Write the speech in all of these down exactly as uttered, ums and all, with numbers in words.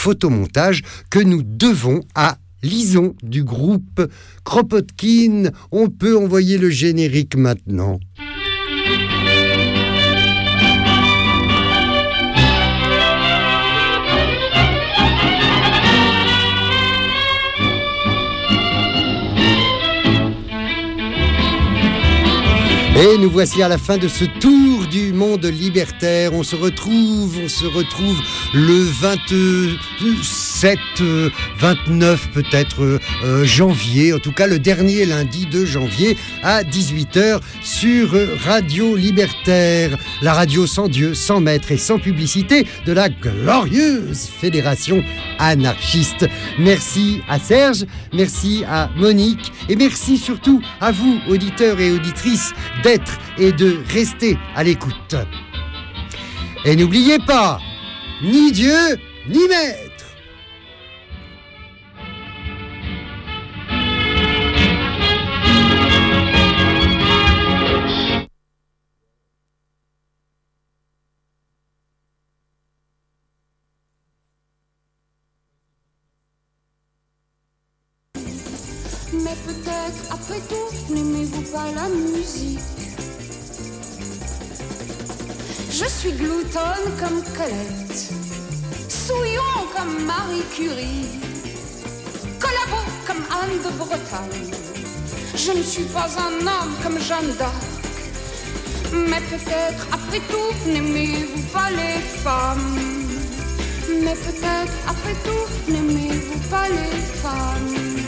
photomontage que nous devons à Lison du groupe Kropotkin. On peut envoyer le générique maintenant. Et nous voici à la fin de ce tour du monde libertaire. On se retrouve, on se retrouve le vingt-sept, vingt-neuf peut-être euh, janvier, en tout cas le dernier lundi de janvier à dix-huit heures sur Radio Libertaire, la radio sans Dieu, sans maître et sans publicité de la glorieuse Fédération anarchiste. Merci à Serge, merci à Monique et merci surtout à vous, auditeurs et auditrices, d'être et de rester à l'écoute. Et n'oubliez pas, ni Dieu, ni maître. Mais peut-être, après tout, n'aimez-vous pas la musique? Je suis gloutonne comme Colette, souillon comme Marie Curie, collabo comme Anne de Bretagne. Je ne suis pas un homme comme Jeanne d'Arc. Mais peut-être, après tout, n'aimez-vous pas les femmes? Mais peut-être, après tout, n'aimez-vous pas les femmes?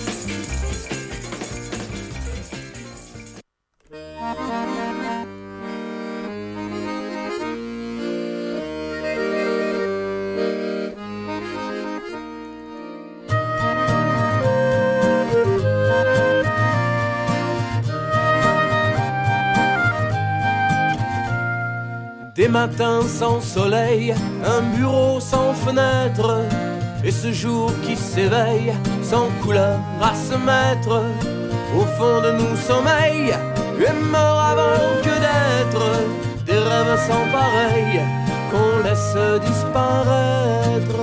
Des matins sans soleil, un bureau sans fenêtre, et ce jour qui s'éveille sans couleur à se mettre. Au fond de nous sommeil, est mort avant que d'être, des rêves sans pareil qu'on laisse disparaître.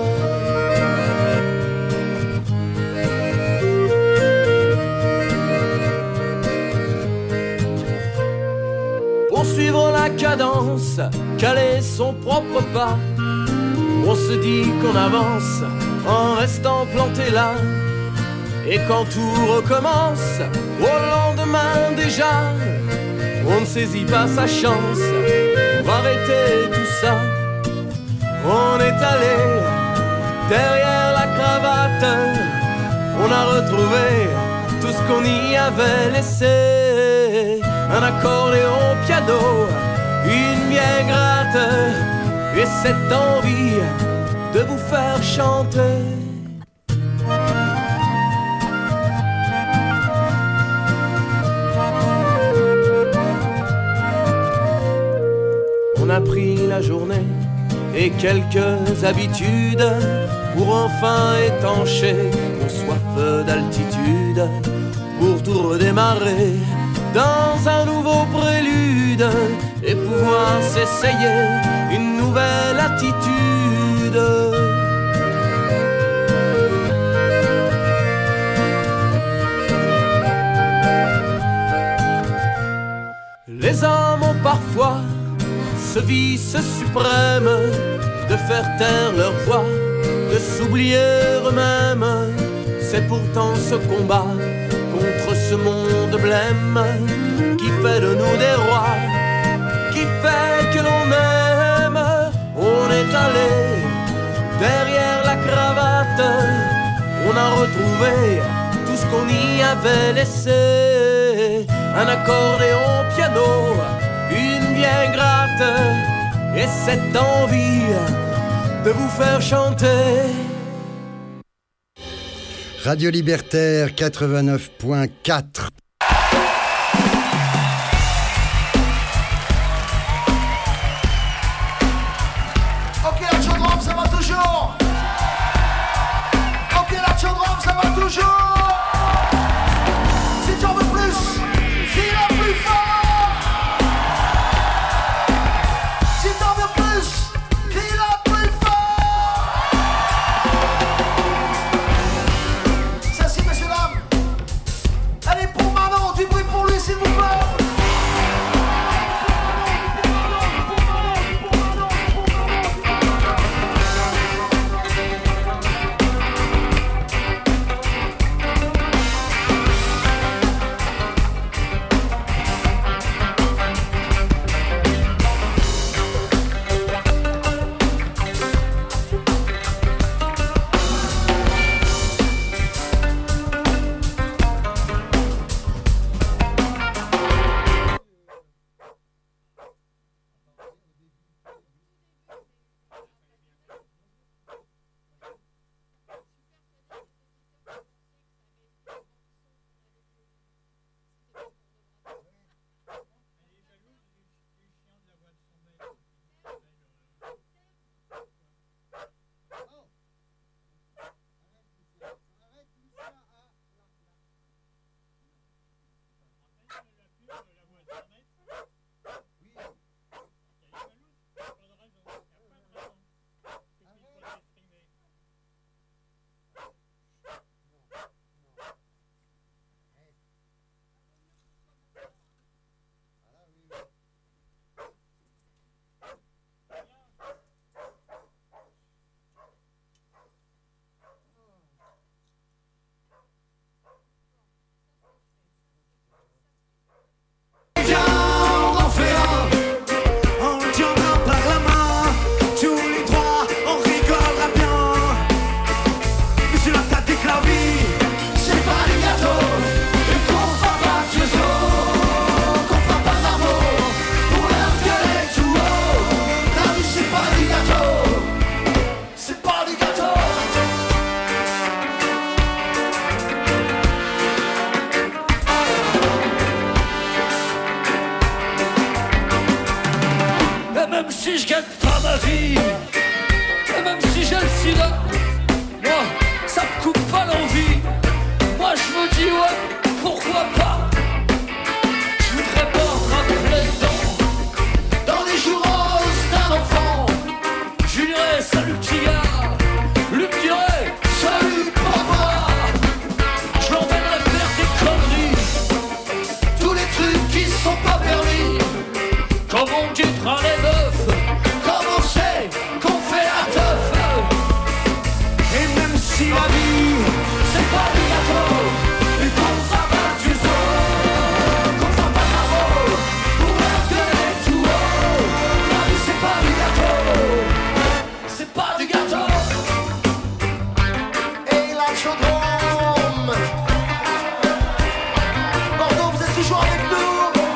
Poursuivre la cadence, caler son propre pas, on se dit qu'on avance en restant planté là. Et quand tout recommence, au lendemain déjà, on ne saisit pas sa chance pour arrêter tout ça. On est allé derrière la cravate, on a retrouvé tout ce qu'on y avait laissé. Un accordéon piano, une vieille gratte, et cette envie de vous faire chanter. On a pris la journée et quelques habitudes pour enfin étancher nos soifs d'altitude, pour tout redémarrer dans un nouveau prélude et pouvoir s'essayer une nouvelle attitude. Les hommes ont parfois ce vice suprême de faire taire leur voix, de s'oublier eux-mêmes. C'est pourtant ce combat contre ce monde blême qui fait de nous des rois, qui fait que l'on aime. On est allé derrière la cravate, on a retrouvé tout ce qu'on y avait laissé. Un accordéon piano, une vieille gratte, et cette envie de vous faire chanter. Radio Libertaire quatre-vingt-neuf point quatre. Ok, la chaudron, ça va toujours. Ok, la chaudron, ça va toujours. Si tu en veux plus, crie-la plus fort. Si tu en veux plus, crie-la plus fort. la vie, c'est pas du gâteau, et qu'on s'abat du zoo, qu'on s'abat la roue, pour leur gueuler tout haut. La vie c'est pas du gâteau, c'est pas du gâteau. Et la chaudrome, Bordeaux vous êtes toujours avec nous.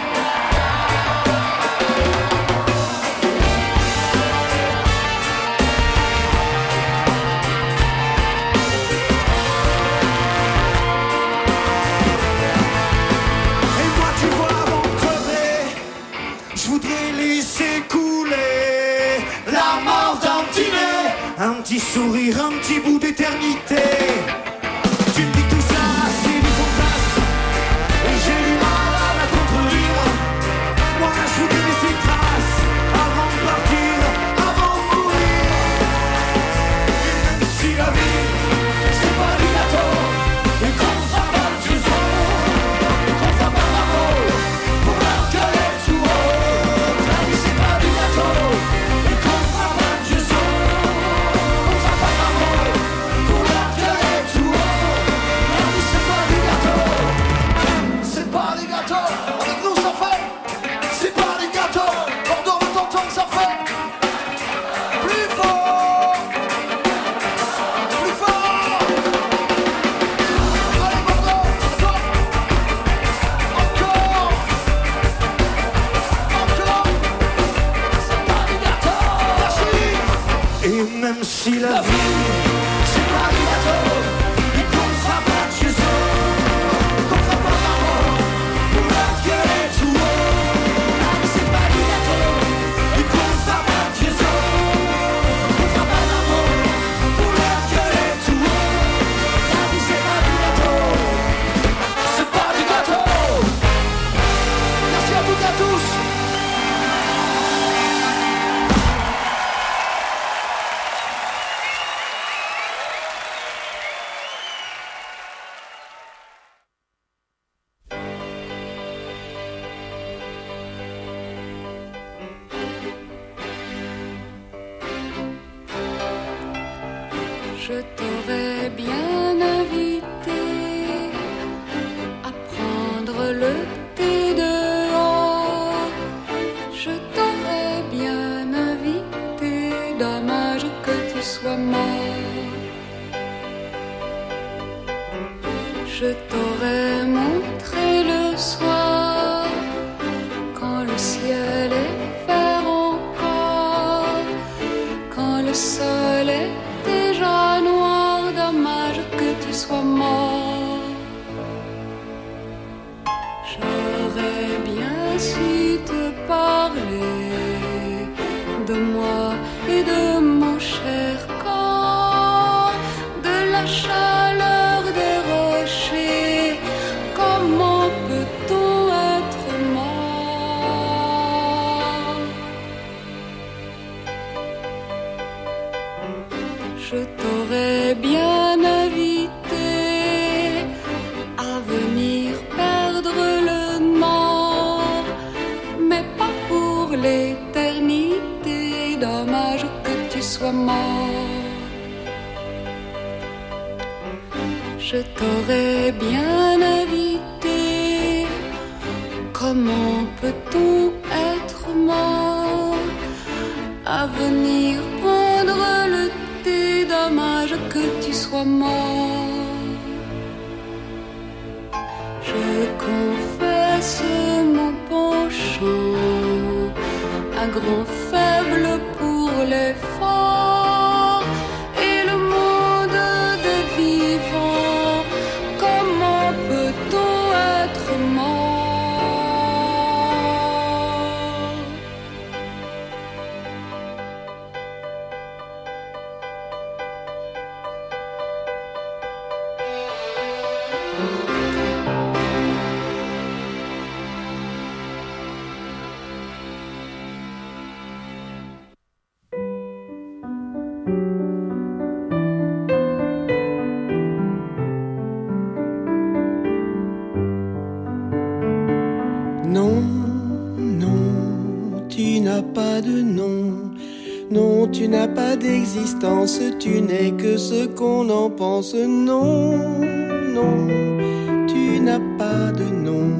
Un petit sourire, un petit bout d'éternité. Tu me dis que tout ça, c'est du fantasme, et j'ai du mal à la contredire. Moi, je voudrais laisser une trace avant de partir, avant de mourir. Et même si la vie, c'est pas du gâteau, et qu'on s'abat du zoo, et qu'on s'abat la roue, pour leur gueuler tout haut. La vie, c'est pas du gâteau, et qu'on s'abat du zoo. Avec nous ça fait, c'est pas des gâteaux. Bordeaux veut t'entendre, ça fait plus fort, plus fort. Allez Bordeaux, encore, encore, encore. C'est pas des gâteaux. Merci. Et même si la vie, c'est pas des gâteaux, et qu'on s'abat chez eux, qu'on s'abat là-haut. Je t'aurais bien invité à prendre le thé dehors. Je t'aurais bien invité, dommage que tu sois mort. Je t'aurais montré le soir, quand le ciel est vert encore, quand le sol est déjà noir, dommage que tu sois mort. J'aurais bien su te parler de moi et de mon cher corps, de la chaleur des rochers. Comment peut-on être mort? Je t'aurais bien invité à venir perdre le nord, mais pas pour l'éternité, dommage que tu sois mort. Je t'aurais bien invité, comment peut-on être mort, à venir prendre le thé, dommage que tu sois mort. Je confesse mon penchant, un grand faible pour les forts et le monde des vivants. Comment peut-on être mort? Non, non, tu n'as pas de nom. Non, tu n'as pas d'existence, tu n'es que ce qu'on en pense. Non, non, tu n'as pas de nom.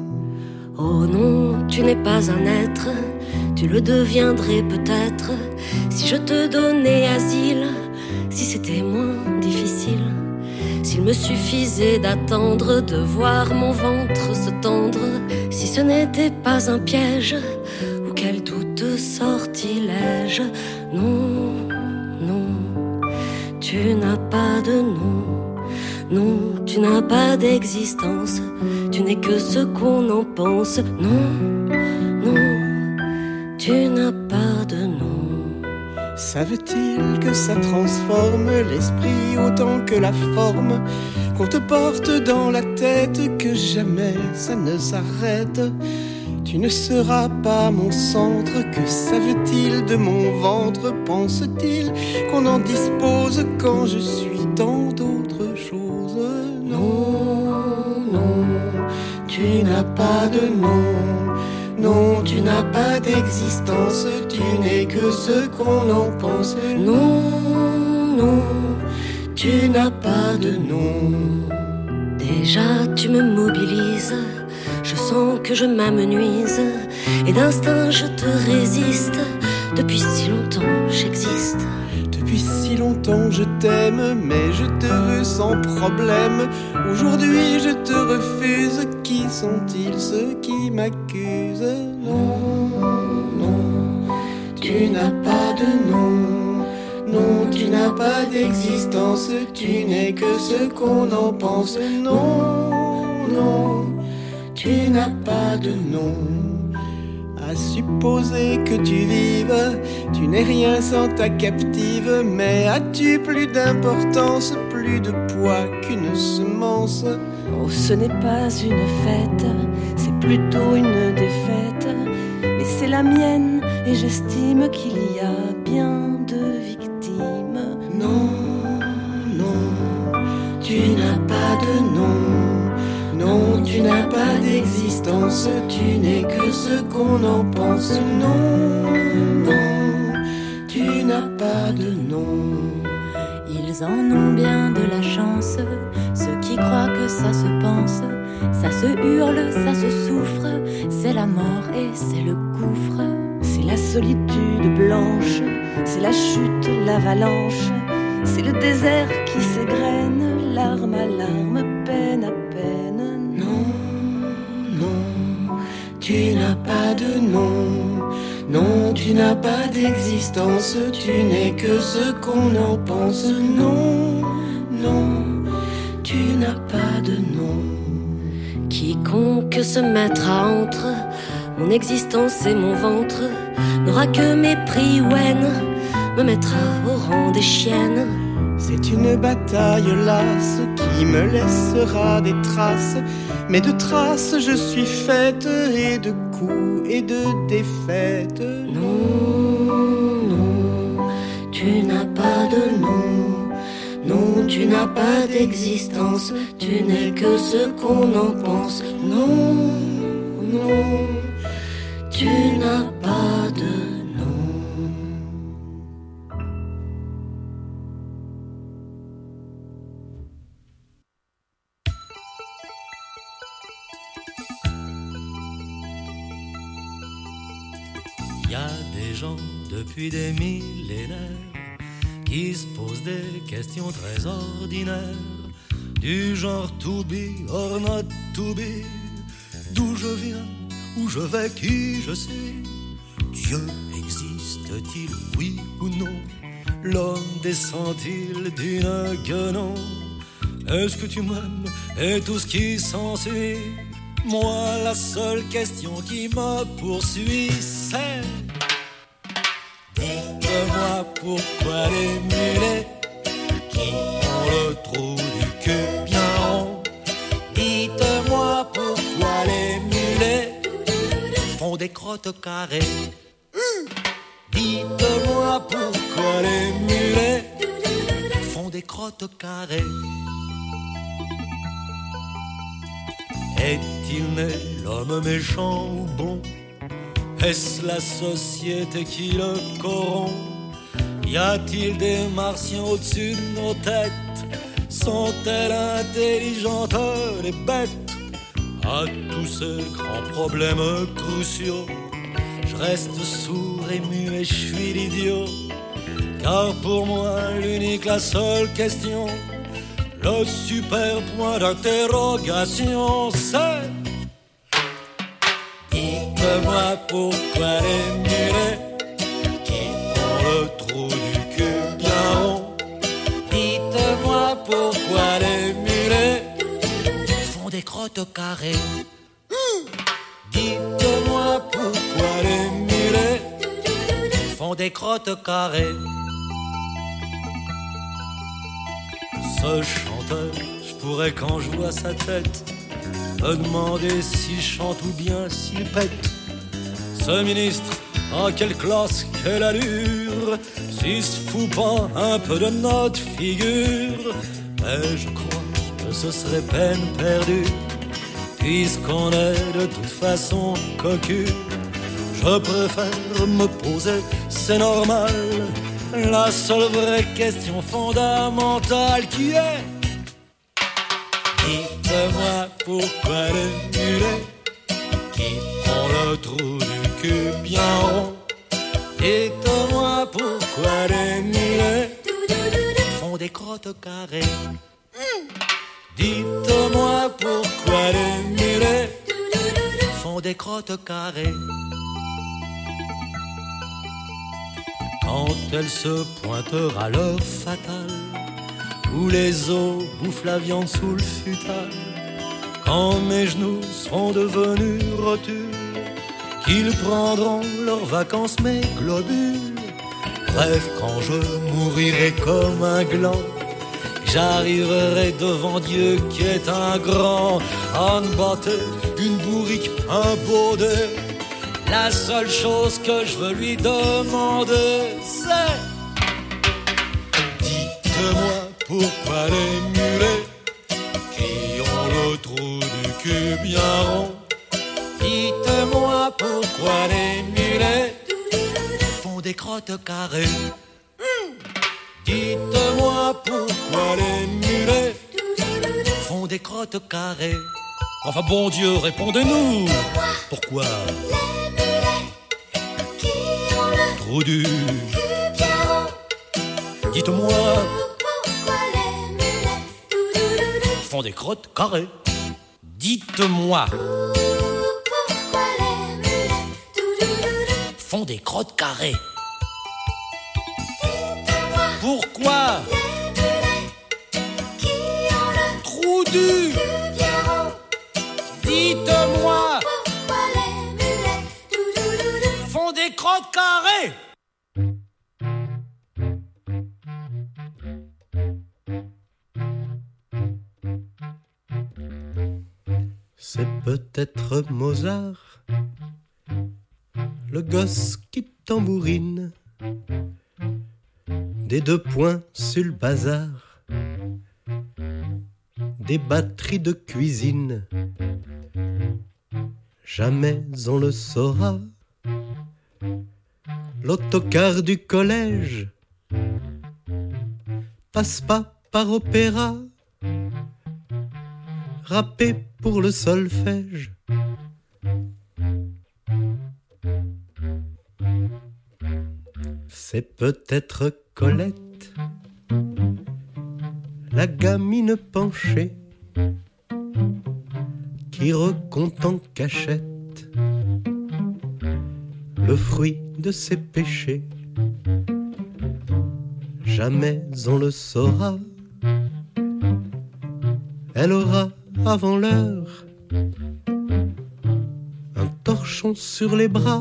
Oh non, tu n'es pas un être, tu le deviendrais peut-être si je te donnais asile, si c'était moins difficile. S'il me suffisait d'attendre, de voir mon ventre se tendre, si ce n'était pas un piège, ou quel douteux sortilège. Non, non, tu n'as pas de nom. Non, tu n'as pas d'existence, tu n'es que ce qu'on en pense. Non, non, tu n'as pas de nom. Savent-ils que ça transforme l'esprit autant que la forme, qu'on te porte dans la tête, que jamais ça ne s'arrête? Tu ne seras pas mon centre, que savent-ils de mon ventre? Pensent-ils qu'on en dispose quand je suis tant d'autres choses? Non, non, tu n'as pas de nom. Non, tu n'as pas d'existence, tu n'es que ce qu'on en pense. Non, non, tu n'as pas de nom. Déjà tu me mobilises, je sens que je m'amenuise, et d'instinct je te résiste. Depuis si longtemps j'existe. Depuis si longtemps je t'aime, mais je te veux sans problème. Aujourd'hui je te refuse, qui sont-ils ceux qui m'accusent? Non, non, tu n'as pas de nom. Non, tu n'as pas d'existence, tu n'es que ce qu'on en pense. Non, non, tu n'as pas de nom. À supposer que tu vives, tu n'es rien sans ta captive. Mais as-tu plus d'importance, plus de poids qu'une semence? Oh, ce n'est pas une fête, c'est plutôt une défaite. Mais c'est la mienne et j'estime qu'il y a bien de victimes. Non, non, tu n'as pas de nom. Non, tu n'as pas d'existence, tu n'es que ce qu'on en pense. Non, non, tu n'as pas de nom. Ils en ont bien de la chance, ceux qui croient que ça se pense. Ça se hurle, ça se souffre, c'est la mort et c'est le gouffre. C'est la solitude blanche, c'est la chute, l'avalanche. C'est le désert qui s'égrène, larme à larme, peine à peine. Non, non, tu n'as pas de nom. Non, tu n'as pas d'existence, tu n'es que ce qu'on en pense. Non, non, tu n'as pas de nom. Quiconque se mettra entre mon existence et mon ventre n'aura que mépris ou haine, me mettra au rang des chiennes. C'est une bataille lasse qui me laissera des traces. Mais de traces je suis faite, et de coups et de défaites. Non, non, tu n'as pas de nom. Non, tu n'as pas d'existence, tu n'es que ce qu'on en pense. Non, non, tu n'as pas de nom. Y a des gens depuis des millénaires qui se posent des questions très ordinaires, du genre to be or not to be, d'où je viens, où je vais, qui je suis. Dieu existe-t-il, oui ou non? L'homme descend-il d'une guenon? Est-ce que tu m'aimes et tout ce qui s'ensuit? Moi, la seule question qui me poursuit, c'est: dites-moi pourquoi les mulets qui ont le trou du cul bien rond. Dites-moi pourquoi les mulets font des crottes carrées. Dites-moi pourquoi les mulets font des crottes carrées. Est-il né l'homme méchant ou bon? Est-ce la société qui le corrompt? Y a-t-il des martiens au-dessus de nos têtes? Sont-elles intelligentes les bêtes? À tous ces grands problèmes cruciaux, je reste sourd et muet, je suis l'idiot. Car pour moi l'unique, la seule question, le super point d'interrogation, c'est: dites-moi pourquoi les mulets qui ont le trou du cul bien rond, dites-moi pourquoi les mulets font des crottes carrées. Dites-moi pourquoi les mulets font des crottes carrées. Ce chanteur, je pourrais quand je vois sa tête me demander s'il chante ou bien s'il pète. Ce ministre, en quelle classe, quelle allure, s'il se fout pas un peu de notre figure. Mais je crois que ce serait peine perdue, puisqu'on est de toute façon cocu. Je préfère me poser, c'est normal, la seule vraie question fondamentale qui est: dites-moi pourquoi les mulets qui ont le trou du cul bien rond, dites-moi pourquoi les mulets font des crottes carrées. Dites-moi pourquoi les mulets font des crottes carrées. Quand elle se pointera l'heure fatale, où les os bouffent la viande sous le futal, quand mes genoux seront devenus rotules, qu'ils prendront leurs vacances mes globules. Bref, quand je mourirai comme un gland, j'arriverai devant Dieu qui est un grand, à me battre une bourrique, un baudet. La seule chose que je veux lui demander, c'est: dites-moi pourquoi les mulets qui ont le trou du cul bien rond, dites-moi pourquoi les mulets font des crottes carrées. Dites-moi pourquoi les mulets font des crottes carrées. Enfin bon Dieu, répondez-nous. Pourquoi les mulets qui ont le trou du cul bien rond, dites-moi pourquoi les mulets font des crottes carrées. Dites-moi pourquoi les mulets font des crottes carrées. Pourquoi les mulets qui ont le trou du cul bien rond, dites-moi pourquoi les mulets font des crottes carrées. C'est peut-être Mozart, le gosse qui tambourine des deux points sur le bazar, des batteries de cuisine. Jamais on le saura. L'autocar du collège passe pas par opéra, rappé pour le solfège. C'est peut-être Colette, la gamine penchée, qui recompte en cachette le fruit de ses péchés. Jamais on le saura. Elle aura avant l'heure un torchon sur les bras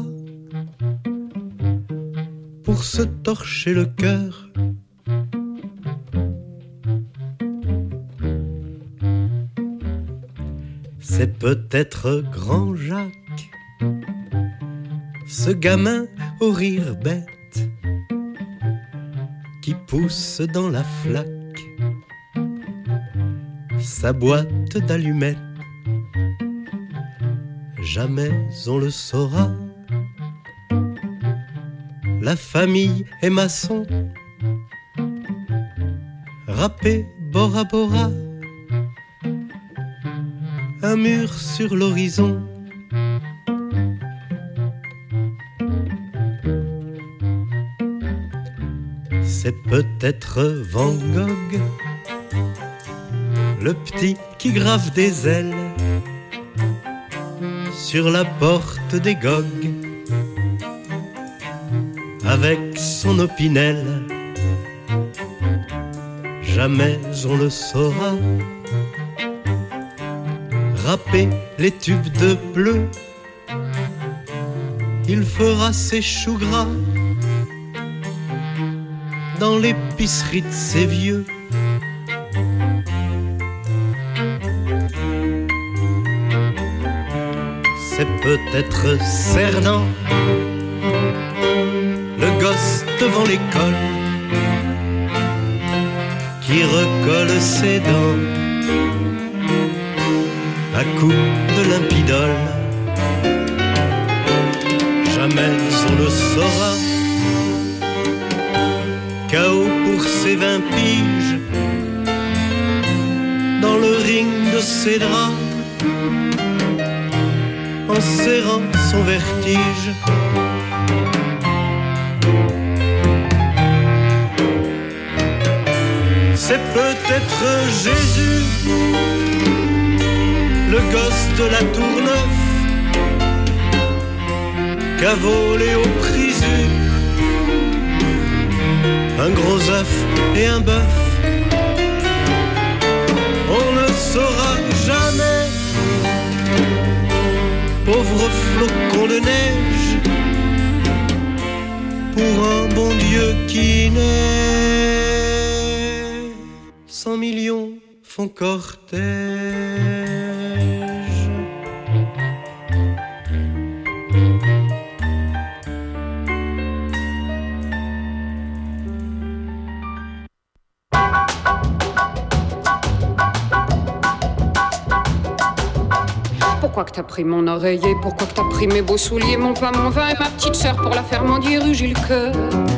pour se torcher le cœur. C'est peut-être Grand Jacques, ce gamin au rire bête qui pousse dans la flaque sa boîte d'allumettes. Jamais on le saura. La famille est maçon, râpé Bora Bora, un mur sur l'horizon. C'est peut-être Van Gogh, le petit qui grave des ailes sur la porte des gogues avec son opinel. Jamais on le saura, râper les tubes de bleu, il fera ses choux gras dans l'épicerie de ses vieux. C'est peut-être Cerdan, le gosse devant l'école, qui recolle ses dents à coups de limpidol. Jamais on le saura, K O pour ses vingt piges, dans le ring de ses draps, en serrant son vertige. C'est peut-être Jésus, le gosse de la Tourneuf, qu'a volé au Prisu un gros œuf et un bœuf. On ne saura jamais, pauvre flocon de neige, pour un bon Dieu qui naît. Cent millions font cortège. Pourquoi que t'as pris mon oreiller? Pourquoi que t'as pris mes beaux souliers, mon pain, mon vin et ma petite sœur pour la faire mendier rue Gilles Coeur?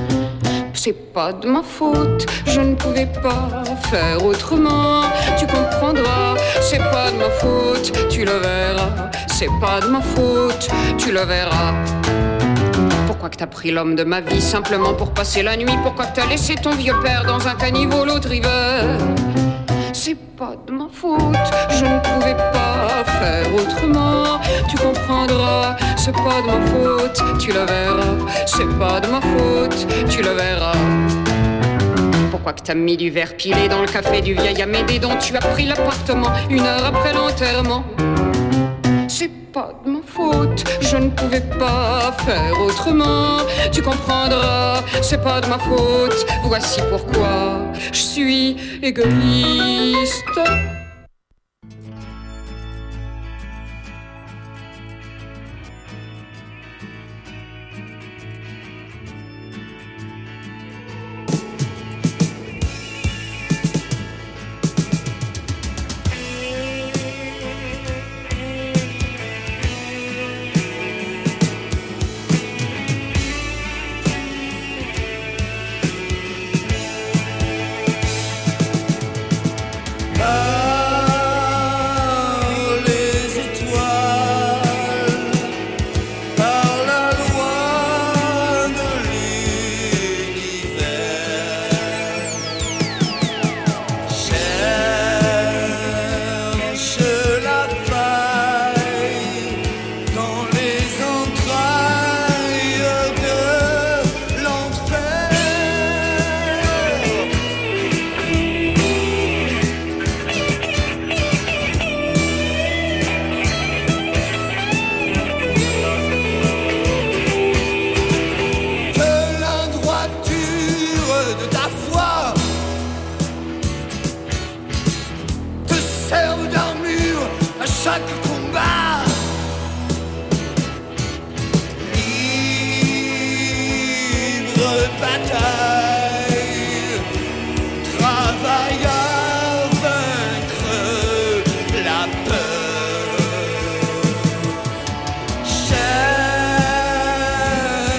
C'est pas de ma faute, je ne pouvais pas faire autrement. Tu comprendras, c'est pas de ma faute, tu le verras. C'est pas de ma faute, tu le verras. Pourquoi que t'as pris l'homme de ma vie simplement pour passer la nuit? Pourquoi que t'as laissé ton vieux père dans un caniveau l'autre hiver? C'est pas de ma faute, je ne pouvais pas faire autrement. Tu comprendras, c'est pas de ma faute, tu le verras. C'est pas de ma faute, tu le verras. Pourquoi que t'as mis du verre pilé dans le café du vieil Amédée dont tu as pris l'appartement une heure après l'enterrement? C'est pas de ma faute, je ne pouvais pas faire autrement. Tu comprendras, c'est pas de ma faute. Voici pourquoi je suis égoïste.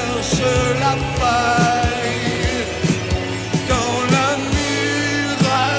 Dans la muraille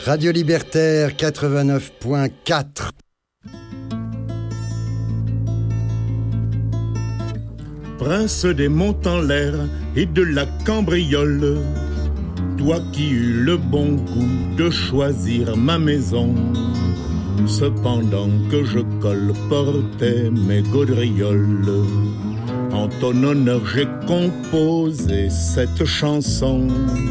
Radio Libertaire quatre-vingt-neuf point quatre. Prince des monts en l'air et de la cambriole, toi qui eus le bon goût de choisir ma maison, cependant que je colportais mes gaudrioles, en ton honneur j'ai composé cette chanson.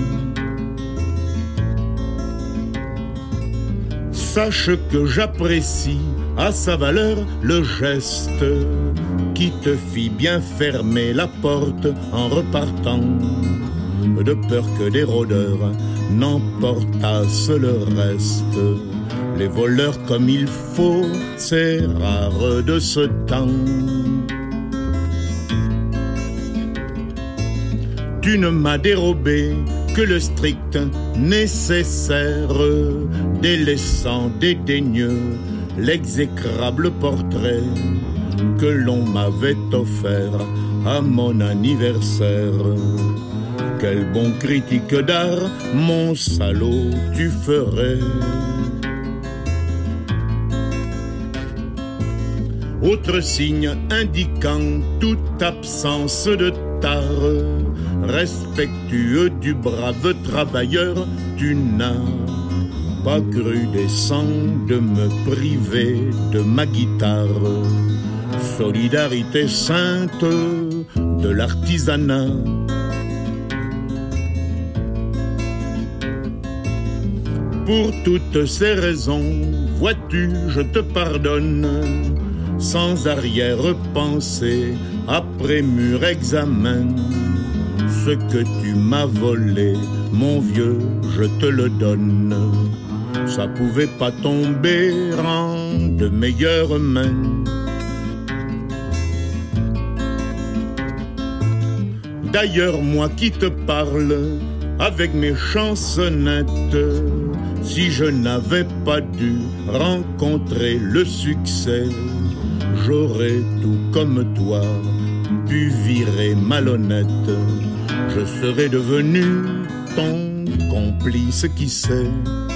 Sache que j'apprécie à sa valeur le geste qui te fit bien fermer la porte en repartant, de peur que des rôdeurs n'emportassent le reste. Les voleurs comme il faut, c'est rare de ce temps. Tu ne m'as dérobé que le strict nécessaire, délaissant dédaigneux l'exécrable portrait que l'on m'avait offert à mon anniversaire. Quel bon critique d'art, mon salaud, tu ferais. Autre signe indiquant toute absence de tare, respectueux du brave travailleur, tu n'as pas cru décent de me priver de ma guitare. Solidarité sainte de l'artisanat. Pour toutes ces raisons, vois-tu, je te pardonne, sans arrière-pensée, après mûr examen. Ce que tu m'as volé, mon vieux, je te le donne. Ça pouvait pas tomber en de meilleures mains. D'ailleurs, moi qui te parle avec mes chansonnettes, si je n'avais pas dû rencontrer le succès, j'aurais tout comme toi pu virer malhonnête. Je serais devenu ton complice, qui sait.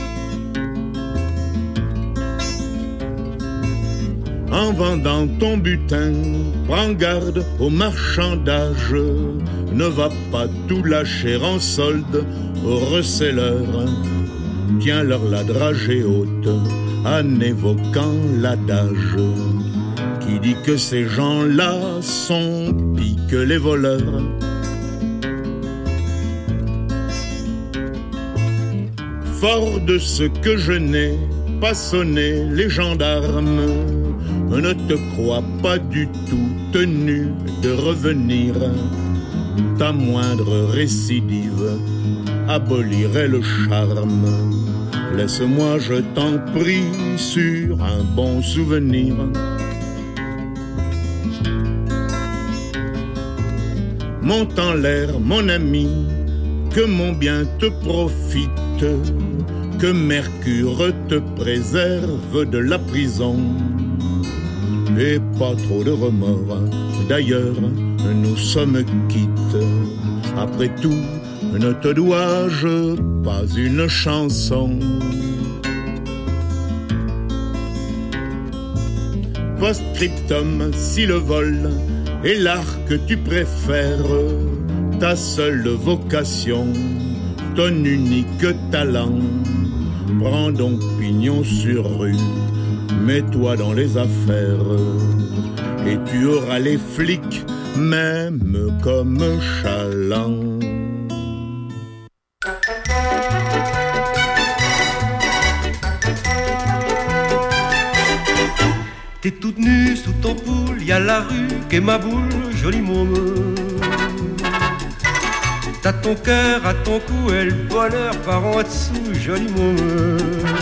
En vendant ton butin, prends garde au marchandage. Ne va pas tout lâcher en solde aux receleurs. Tiens-leur la dragée haute en évoquant l'adage qui dit que ces gens-là sont pis que les voleurs. Fort de ce que je n'ai pas sonné les gendarmes, ne te crois pas du tout tenu de revenir. Ta moindre récidive abolirait le charme. Laisse-moi, je t'en prie, sur un bon souvenir. Monte en l'air, mon ami, que mon bien te profite, que Mercure te préserve de la prison. Et pas trop de remords, d'ailleurs, nous sommes quittes. Après tout, ne te dois-je pas une chanson? Post-scriptum, si le vol est l'art que tu préfères, ta seule vocation, ton unique talent, prends donc pignon sur rue, mets-toi dans les affaires, et tu auras les flics même comme chaland. T'es toute nue sous ton poule, y'a la rue qu'est ma boule, jolie môme. T'as ton cœur à ton cou et le bonheur par en dessous, jolie môme.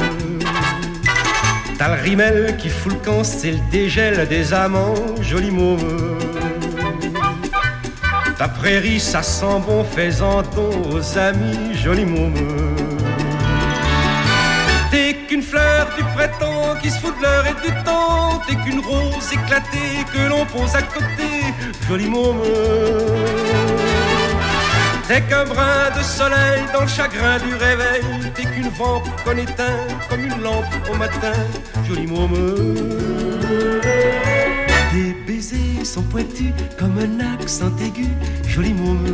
T'as le rimel qui fout le camp, c'est le dégel des amants, jolie môme. Ta prairie, ça sent bon, fais-en don aux amis, jolie môme. T'es qu'une fleur du printemps qui se fout de l'heure et du temps. T'es qu'une rose éclatée que l'on pose à côté, jolie môme. T'es qu'un brin de soleil dans le chagrin du réveil. T'es qu'une vampe qu'on éteint comme une lampe au matin. Jolie môme. Tes baisers sont pointus comme un accent aigu. Jolie môme.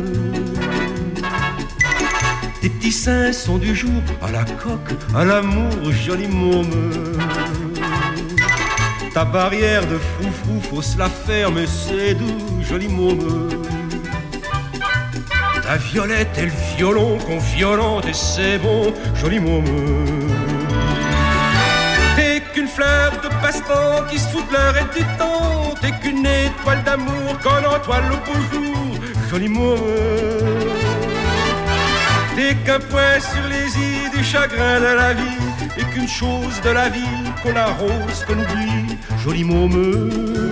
Tes petits seins sont du jour à la coque, à l'amour. Jolie môme. Ta barrière de froufrou, faut se la faire, mais c'est doux. Jolie môme. La violette et le violon qu'on violente et c'est bon, jolie môme. T'es qu'une fleur de passe-temps qui se fout de l'heure et du temps. T'es qu'une étoile d'amour qu'on entoile le beau jour, jolie môme. T'es qu'un point sur les i du chagrin de la vie et qu'une chose de la vie qu'on arrose, qu'on oublie, jolie môme.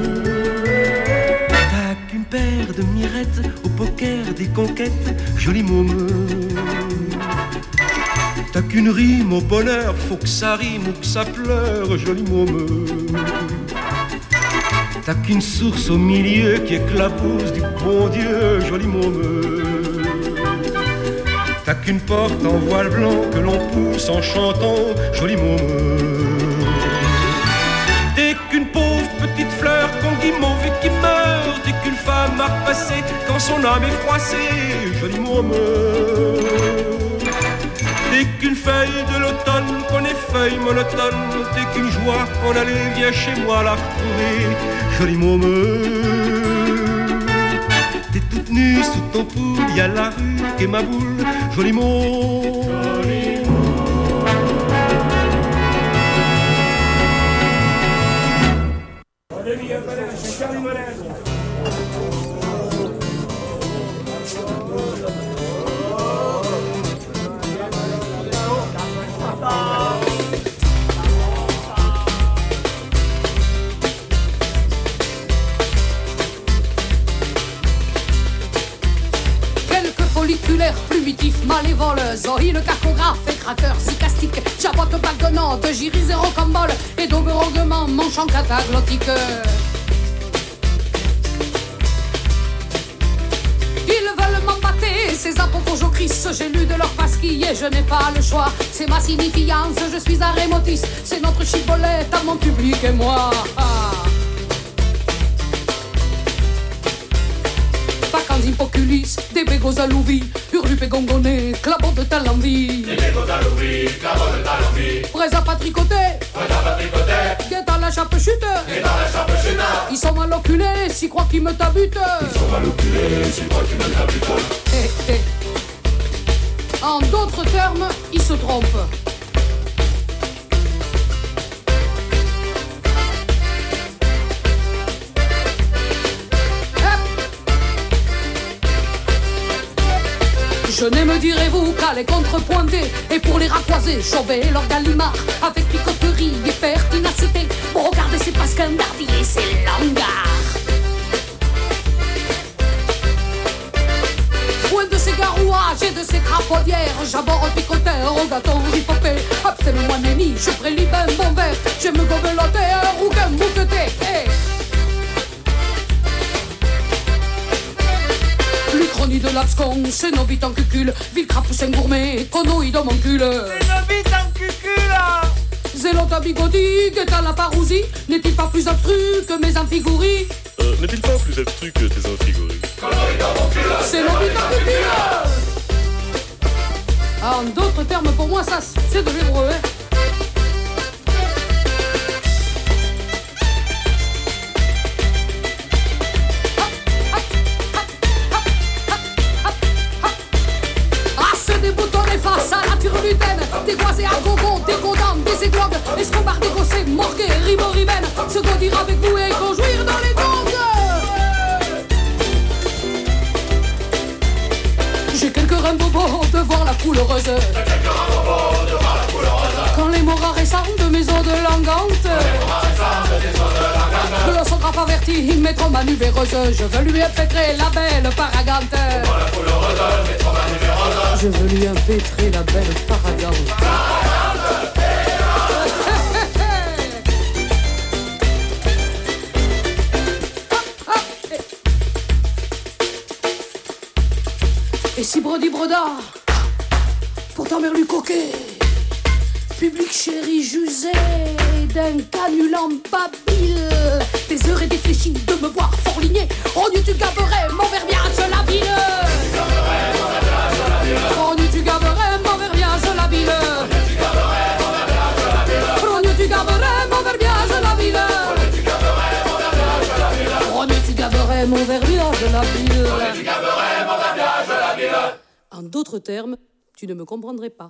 Une paire de mirettes au poker des conquêtes, jolie môme. T'as qu'une rime au bonheur, faut que ça rime ou que ça pleure, jolie môme. T'as qu'une source au milieu qui éclabousse du bon Dieu, jolie môme. T'as qu'une porte en voile blanc que l'on pousse en chantant, jolie môme. T'es qu'une pauvre petite fleur qu'on guimauve et qui meurt. T'es qu'une femme à repasser quand son âme est froissée, jolie môme. T'es qu'une feuille de l'automne qu'on effeuille monotone. T'es qu'une joie qu'on allait, viens chez moi la retrouver, jolie môme. T'es toute nue sous ton poule, y'a la rue qu'est ma boule, jolie môme. Plumitif, malévole, zoïle, cacographe et craqueur, zicastique, chabote bagonnante, giri zéro cambole, et doberogement, manchant cataglottique. Ils veulent m'empâter, ces apocojocris, j'ai lu de leur pasquille et je n'ai pas le choix. C'est ma signifiance, je suis un rémotis, c'est notre chibolette à mon public et moi. Ah. Impoculis, des bégos à louvi, hurlup et gongonné, clabot de talenvi. Des bégos à louvi, clabot de talenvi. Prêts à patricoter, prêts à patricoter. Guet à la chape chute, guet à la chape chute. Ils sont mal oculés, s'ils croient qu'ils me tabutent. Ils sont mal oculés, s'ils croient qu'ils me tabutent. Eh, eh. En d'autres termes, ils se trompent. Je n'aime, direz-vous, qu'à les contrepointer. Et pour les raccoiser, chauver leur galimard avec picoterie et pertinacité. Pour regarder, c'est pas scandardiller, c'est l'hangar. Loin de ces garouages et de ces crapaudières, j'aborde picoteur au gâteau ripopé. Absolument nenni, je prélibe un bon verre. Je me gobeloter un rouquin bouqueté. Hey. L'Uchronie de l'abscon, c'est nos bites en cucul. Ville crapoussin gourmet, conoïde mon cul. C'est nos bites en cucul. Zélote à bigodi, guetta la parousie. N'est-il pas plus abstru que mes amphigouries? Euh, n'est-il pas plus abstru que tes amphigouries? Conoïde mon cul. C'est nos bites en cucul. En d'autres termes, pour moi, ça, c'est de l'hébreu, hein. Face à la turlutaine, dégoisé à gogo, dégodant, des églogues, escobar dégossé, morgué, riboribène, se godire avec vous et conjouir dans les tongs. J'ai quelques reins bobos de voir la foule heureuse. Quand les mots récents de mes eaux de langante, le son grave averti, ils mettront ma nuvéreuse. Je veux lui impétrer la belle paragante. Je veux lui impétrer la belle paragante. Et si Brody Brodard, pour ta mère lui coquet, public chéri jusé d'un canulant babile, des heures et des fléchis de me voir forligner, oh nu tu gaberais mon verbiage la ville. Oh nu tu gaberais mon verbiage la ville. Oh nu tu gaberais mon verbiage la ville. Oh nu tu gaberais mon verbiage la ville. En d'autres termes, tu ne me comprendrais pas.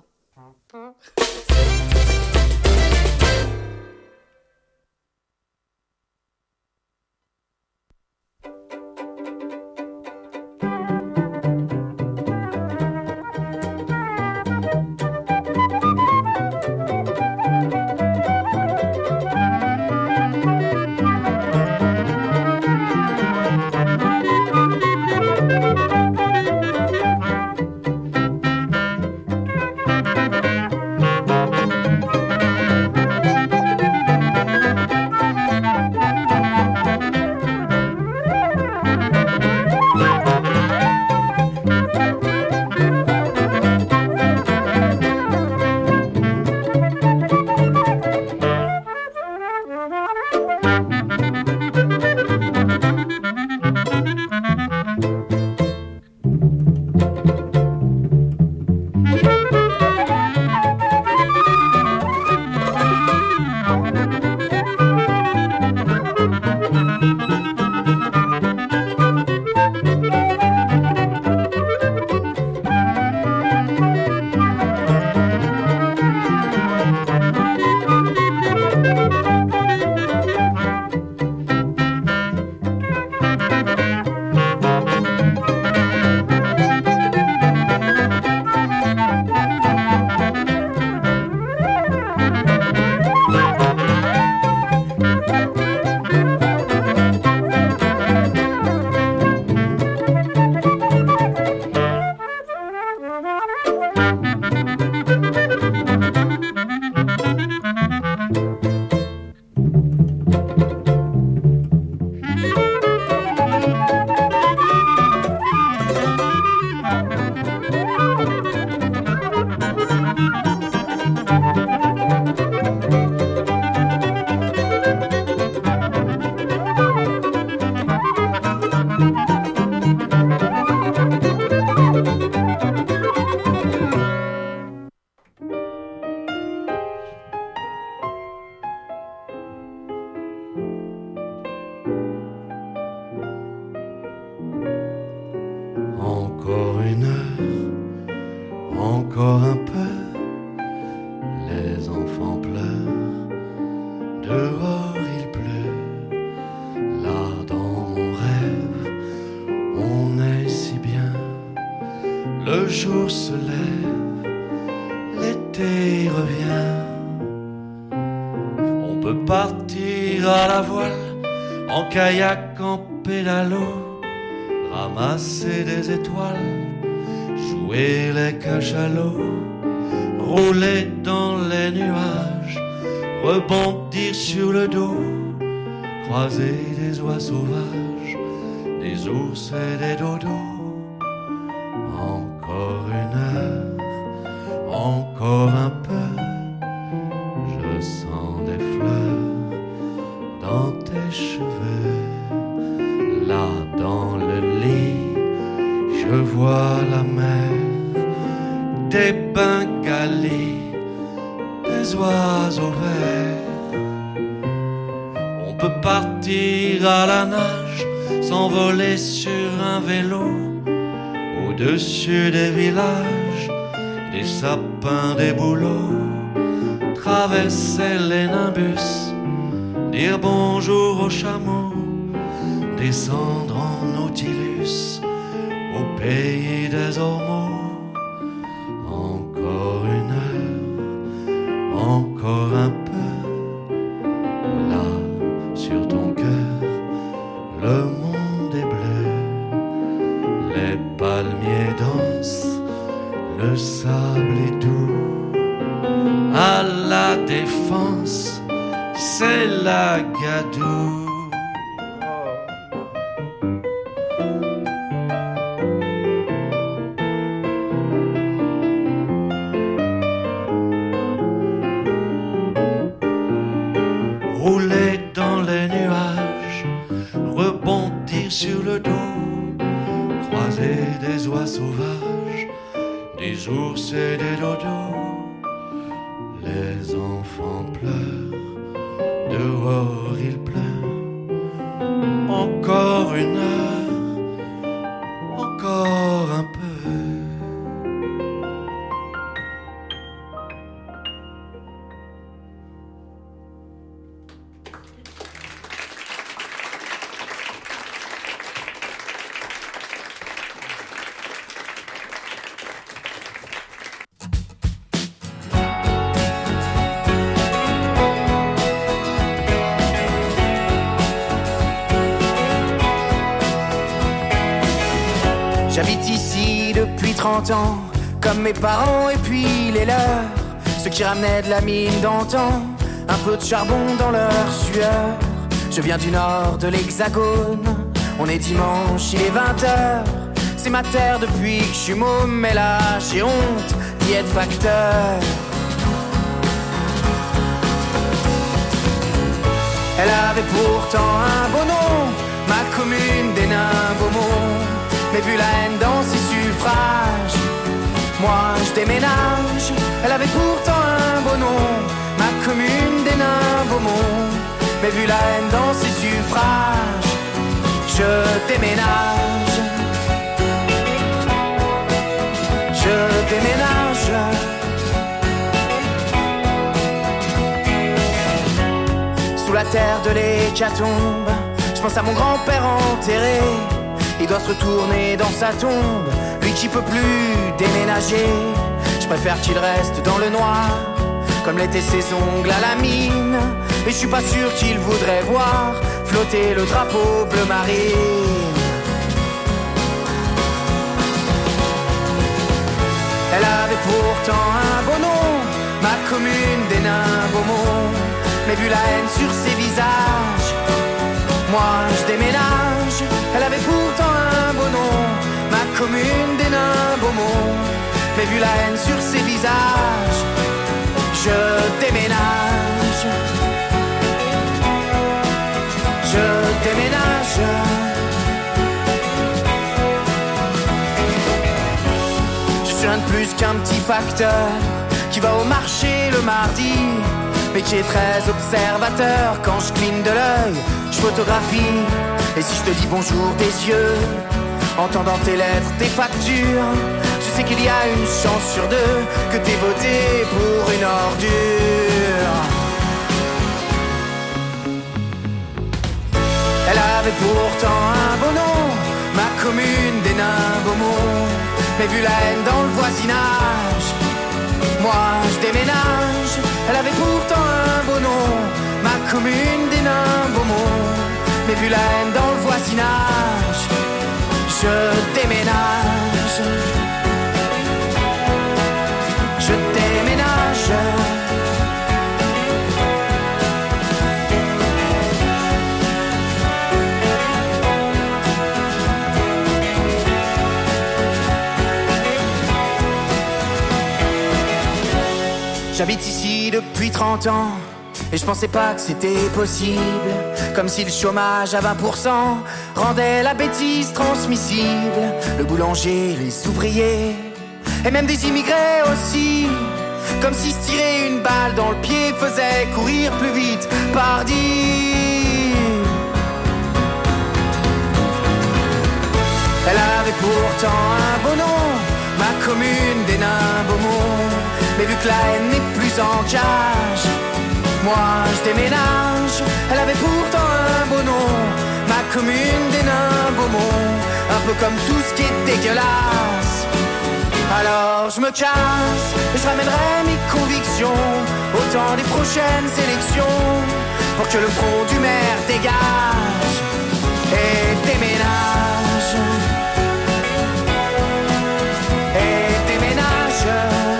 Kayak en pédalo, ramasser des étoiles, jouer les cachalots, rouler dans les nuages, rebondir sur le dos, croiser des oies sauvages, des ours et des dodos. Encore une heure, encore un peu, je sens des fleurs dans tes cheveux. Là dans le lit, je vois la mer, des bengalis, des oiseaux verts. On peut partir à la nage, s'envoler sur un vélo, au-dessus des villages, des sapins, des bouleaux, traverser les nimbus, dire bonjour aux chameaux, descendre en Nautilus au pays des ormeaux. Encore une heure, encore un peu, là sur ton cœur, le monde est bleu, les palmiers dansent, le sable est doux. À la Défense, c'est la gadoue. sauvage, des ours et des dodos. Les enfants pleurent, dehors il pleut. Encore une heure, encore un peu. J'habite ici depuis trente ans, comme mes parents et puis les leurs. Ceux qui ramenaient de la mine d'antan, un peu de charbon dans leur sueur. Je viens du nord de l'Hexagone, on est dimanche, il est vingt heures. C'est ma terre depuis que je suis môme, mais là j'ai honte d'y être facteur. Elle avait pourtant un beau nom, ma commune des nains Beaumont. Mais vu la haine dans ses suffrages, moi je déménage. Elle avait pourtant un beau nom, ma commune des nains Beaumont. Mais vu la haine dans ses suffrages, je déménage. Je déménage. Sous la terre de l'hécatombe, je pense à mon grand-père enterré. Il doit se retourner dans sa tombe, lui qui peut plus déménager. Je préfère qu'il reste dans le noir, comme l'étaient ses ongles à la mine. Et je suis pas sûr qu'il voudrait voir flotter le drapeau bleu marine. Elle avait pourtant un beau nom, ma commune des nains Beaumont. Mais vu la haine sur ses visages, moi je déménage. Elle avait pourtant un beau nom, ma commune des nains Beaumont. Mais vu la haine sur ses visages, je déménage. Je déménage. Je suis rien de plus qu'un petit facteur qui va au marché le mardi, mais qui est très observateur. Quand je cligne de l'œil, je photographie. Et si je te dis bonjour des yeux, entendant tes lettres, tes factures, je sais qu'il y a une chance sur deux que t'aies voté pour une ordure. Elle avait pourtant un beau nom, ma commune des nains Beaumont. Mais vu la haine dans le voisinage, moi je déménage. Elle avait pourtant un beau nom, ma commune des nains Beaumont. Mais vu la haine dans le voisinage, je déménage. Je déménage. J'habite ici depuis trente ans, et je pensais pas que c'était possible. Comme si le chômage à vingt pour cent rendait la bêtise transmissible. Le boulanger, les ouvriers, et même des immigrés aussi. Comme si se tirer une balle dans le pied faisait courir plus vite, pardi. Elle avait pourtant un beau nom, ma commune des nains Beaumont. Mais vu que la haine n'est plus en cage, moi je déménage. Elle avait pourtant un beau nom, ma commune des nains Beaumont. Un peu comme tout ce qui est dégueulasse. Alors je me casse et je ramènerai mes convictions au temps des prochaines élections, pour que le front du maire dégage et déménage. Et déménage.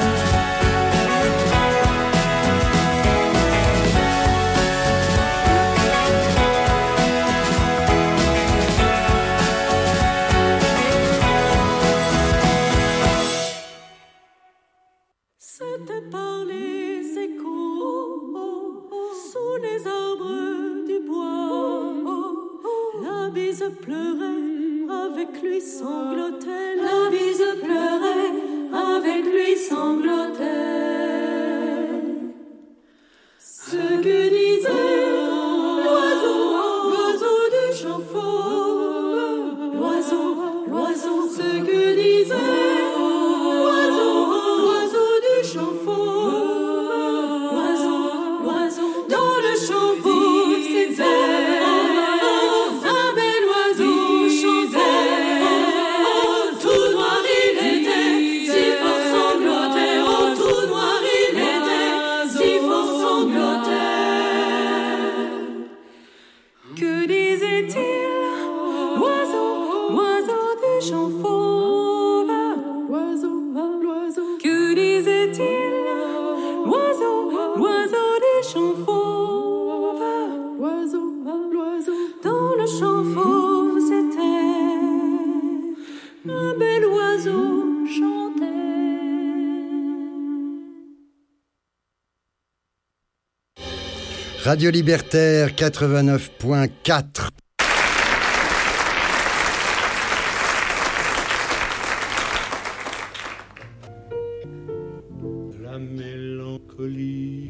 C'était par les échos, sous les arbres du bois, la bise pleurait avec lui sanglotait, la bise pleurait, avec lui sanglotait. Ce que disait l'oiseau, l'oiseau du champ fauve, l'oiseau, l'oiseau, ce que disait l'oiseau, l'oiseau du champ fauve, l'oiseau, l'oiseau, dans le champ fauve, c'était un bel oiseau chantait, tout noir il était, si fort sanglotait, oh tout noir il était, si fort sanglotait. Que disait-il, l'oiseau, l'oiseau du champ fauve, l'oiseau, l'oiseau, que disait-il, l'oiseau, l'oiseau du champ fauve, l'oiseau, l'oiseau, dans le champ fauve c'était un bel oiseau chantait. Radio Libertaire quatre-vingt-neuf point quatre. La mélancolie.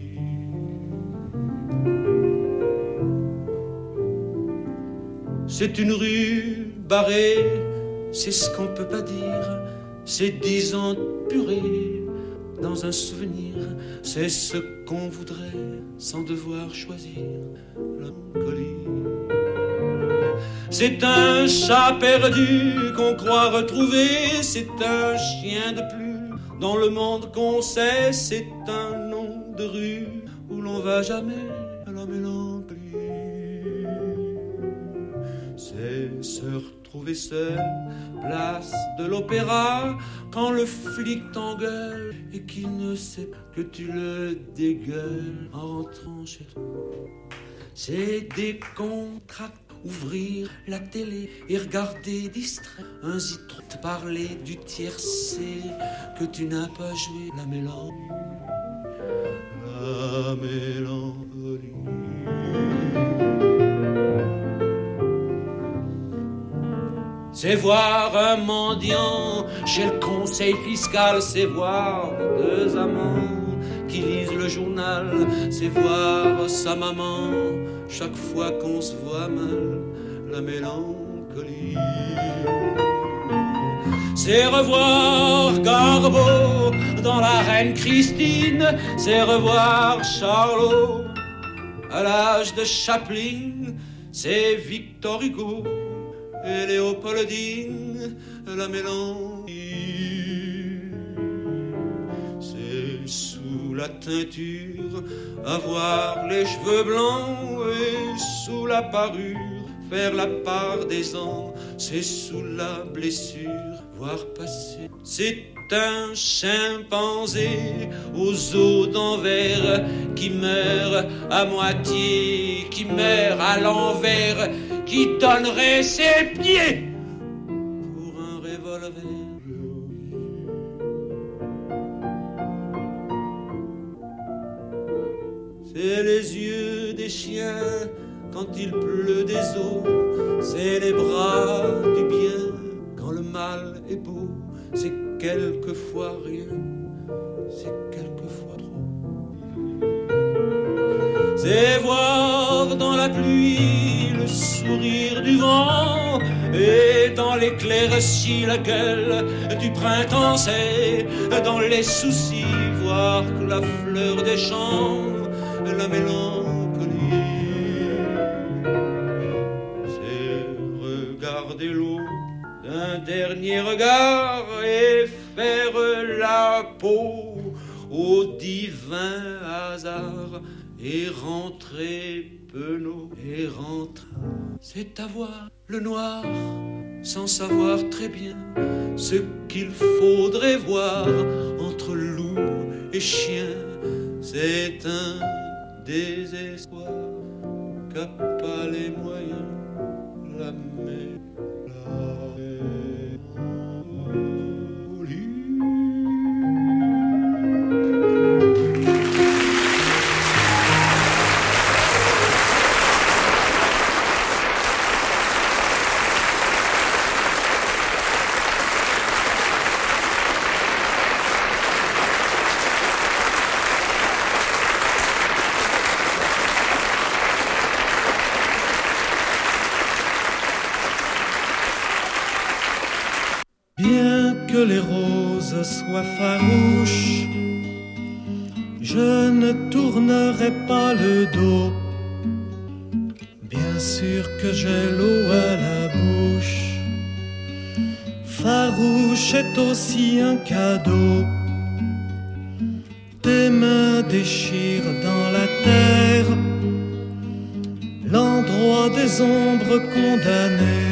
C'est une rue barrée, c'est ce qu'on peut pas dire. C'est dix ans de purée dans un souvenir. C'est ce qu'on voudrait sans devoir choisir. La mélancolie. C'est un chat perdu qu'on croit retrouver. C'est un chien de plus dans le monde qu'on sait. C'est un nom de rue où l'on va jamais à la mélancolie. C'est se retrouver seul, place de l'opéra, quand le flic t'engueule et qu'il ne sait que tu le dégueules en rentrant chez toi. C'est décontracté, ouvrir la télé et regarder distrait un zitron, te parler du tiercé que tu n'as pas joué. La mélancolie, la mélancolie. C'est voir un mendiant chez le conseil fiscal, c'est voir deux amants qui lisent le journal, c'est voir sa maman chaque fois qu'on se voit mal. La mélancolie. C'est revoir Garbeau dans La Reine Christine, c'est revoir Charlot à l'âge de Chaplin, c'est Victor Hugo et Léopoldine. La mélancolie. C'est sous la teinture avoir les cheveux blancs et sous la parure faire la part des ans. C'est sous la blessure voir passer. C'est un chimpanzé aux os d'envers qui meurt à moitié, qui meurt à l'envers, qui donnerait ses pieds pour un revolver. C'est les yeux des chiens quand il pleut des eaux, c'est les bras du bien quand le mal est beau. C'est quelquefois rien, c'est quelquefois trop. C'est voir dans la pluie le sourire du vent et dans l'éclaircie la gueule du printemps. C'est dans les soucis voir que la fleur des champs, la mélancolie. C'est regarder l'eau d'un dernier regard et faire la peau au divin hasard et rentrer penaud et rentrer. C'est avoir le noir sans savoir très bien ce qu'il faudrait voir entre loup et chien. C'est un désespoir qu'a pas les moyens la mer. que les roses soient farouches, je ne tournerai pas le dos. Bien sûr que j'ai l'eau à la bouche. Farouche est aussi un cadeau. Tes mains déchirent dans la terre l'endroit des ombres condamnées.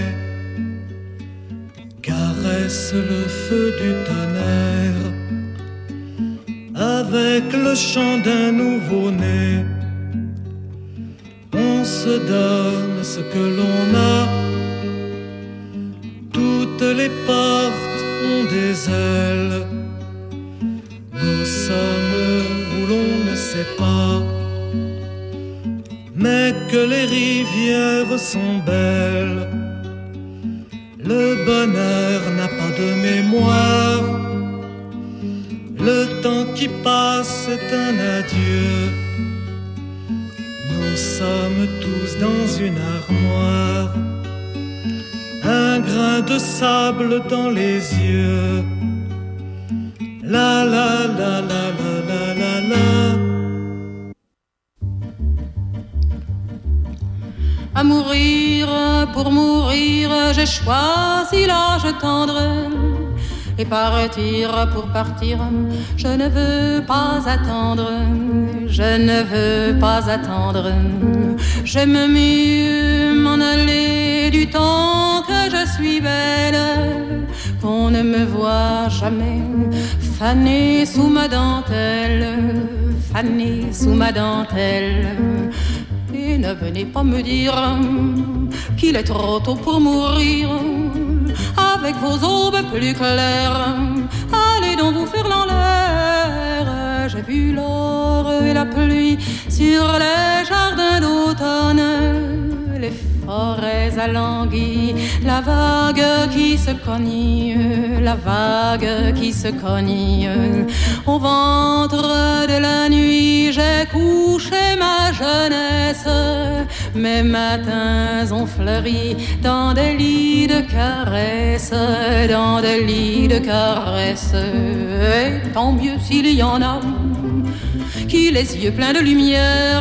Caresse le feu du tonnerre avec le chant d'un nouveau-né. On se donne ce que l'on a. Toutes les portes ont des ailes. Nous sommes où l'on ne sait pas, mais que les rivières sont belles. Le bonheur n'a pas de mémoire. Le temps qui passe est un adieu. Nous sommes tous dans une armoire, un grain de sable dans les yeux. La la la la la la la la. À mourir, pour mourir, j'ai choisi l'âge tendre. Et partir pour partir, je ne veux pas attendre, je ne veux pas attendre. J'aime mieux m'en aller du temps que je suis belle, qu'on ne me voit jamais fanée sous ma dentelle, fanée sous ma dentelle. Et ne venez pas me dire qu'il est trop tôt pour mourir. Avec vos aubes plus claires, allez donc vous faire en l'air. J'ai vu l'or et la pluie sur les jardins d'automne, les forêts alanguies, la vague qui se cogne, la vague qui se cogne. Au ventre de la nuit, j'ai couché ma jeunesse. Mes matins ont fleuri dans des lits de caresses, dans des lits de caresses. Et tant mieux s'il y en a qui, les yeux pleins de lumière,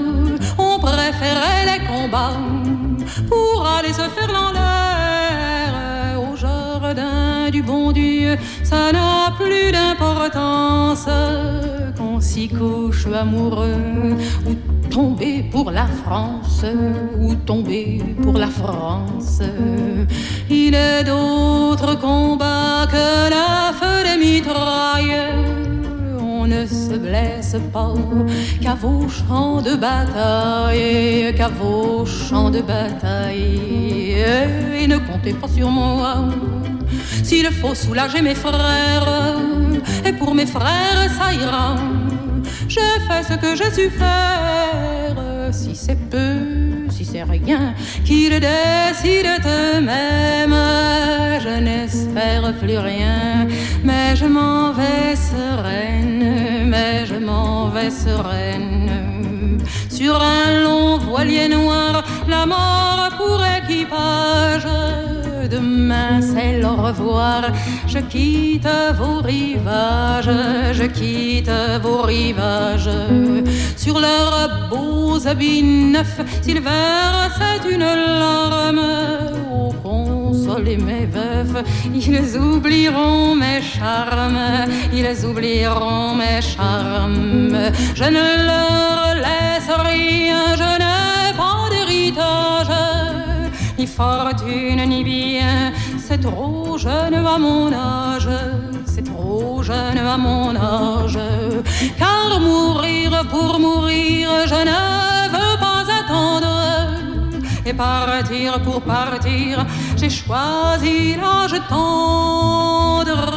ont préféré les combats pour aller se faire dans l'air. Au jardin du bon Dieu, ça n'a plus d'importance qu'on s'y couche amoureux, ou tomber pour la France, ou tomber pour la France. Il est d'autres combats que la feu des mitrailles. On ne se blesse pas qu'à vos champs de bataille, qu'à vos champs de bataille. Et ne comptez pas sur moi s'il faut soulager mes frères. Et pour mes frères ça ira, j'ai fait ce que j'ai su faire. Si c'est peu, si c'est rien, qu'ils décident eux-mêmes. Je n'espère plus rien, mais je m'en vais sereine, mais je m'en vais sereine. Sur un long voilier noir, la mort pour équipage. Demain c'est le revoir, je quitte vos rivages, je quitte vos rivages. Sur leurs beaux habits neufs, s'ils versent une larme, oh consolez mes veufs, ils oublieront mes charmes, ils oublieront mes charmes. Je ne leur laisse rien, je n'ai pas d'héritage, ni fortune ni bien, c'est trop jeune à mon âge, c'est trop jeune à mon âge. Car mourir pour mourir, je ne veux pas attendre. Et partir pour partir, j'ai choisi l'âge tendre.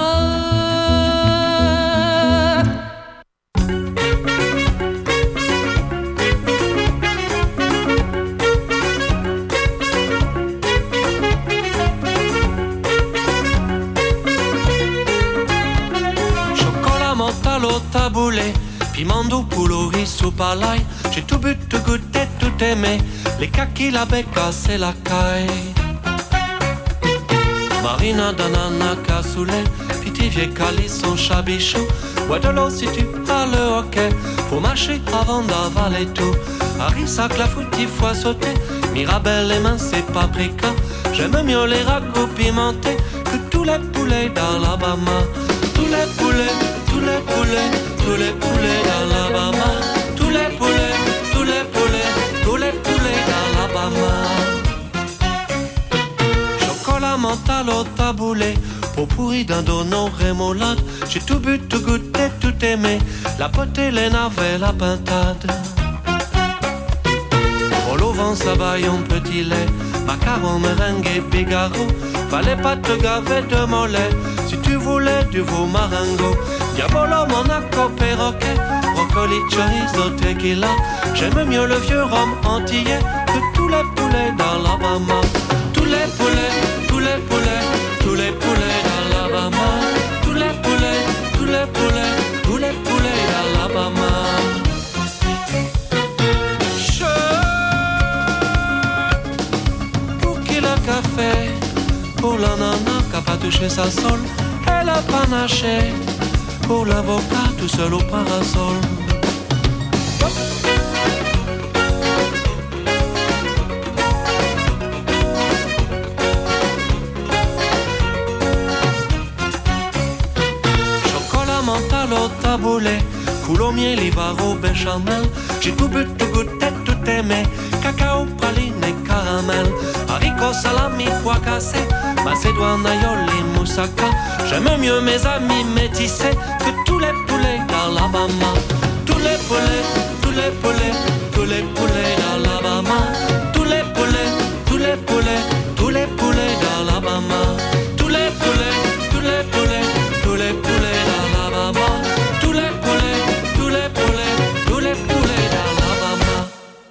Taboulé, piment doux, poulet, riz, soupe à l'ail. J'ai tout bu, tout goûté, tout aimé. Les kakis, la bécasse et la caille. Marina, d'ananas, cassoulet. Piti vieille calice, son chabichon. Ouais de l'eau si tu as le hockey. Faut mâcher avant d'avaler tout. Harissac, la foutie, fois sauter. Mirabelle, les mains, c'est paprika. J'aime mieux les ragots pimentés que tous les poulets d'Alabama. Tous les poulets, tous les poulets, tous les poulets d'Alabama. Tous les poulets, tous les poulets, tous les poulets d'Alabama. Chocolat mental au taboulé, peau pourrie d'un dono rémolade. J'ai tout bu, tout goûté, tout aimé. La potée, les navets, la pintade. Vol au vent, sabayon, petit lait. Macaron, meringue, bigarro. Fallait pas te gaver de mollet. Si tu voulais du veau marengo. Diabolo, Monaco, perroquet. Brocoli, chorizo, tequila. J'aime mieux le vieux rhum antillais que tous les poulets d'Alabama. Tous les poulets, tous les poulets, tous les poulets d'Alabama. Tous les poulets, tous les poulets, tous les poulets d'Alabama. Café pour l'ananas qui n'a pas touché sa sole, et la panaché pour l'avocat tout seul au parasol. Chocolat mental au taboulé, coulommiers, livaro, béchamel. J'ai tout bu, tout goûté, tout aimé. Cacao, praline et caramel. Haricots, salami, pois cassés. Macédoine, aioli, moussaka. J'aime mieux mes amis métissés que tous les poulets d'Alabama. Tous les poulets, tous les poulets, tous les poulets d'Alabama. Tous les poulets, tous les poulets, tous les poulets d'Alabama. Tous les poulets, tous les poulets, tous les poulets d'Alabama. Tous les poulets, tous les poulets, tous les poulets d'Alabama.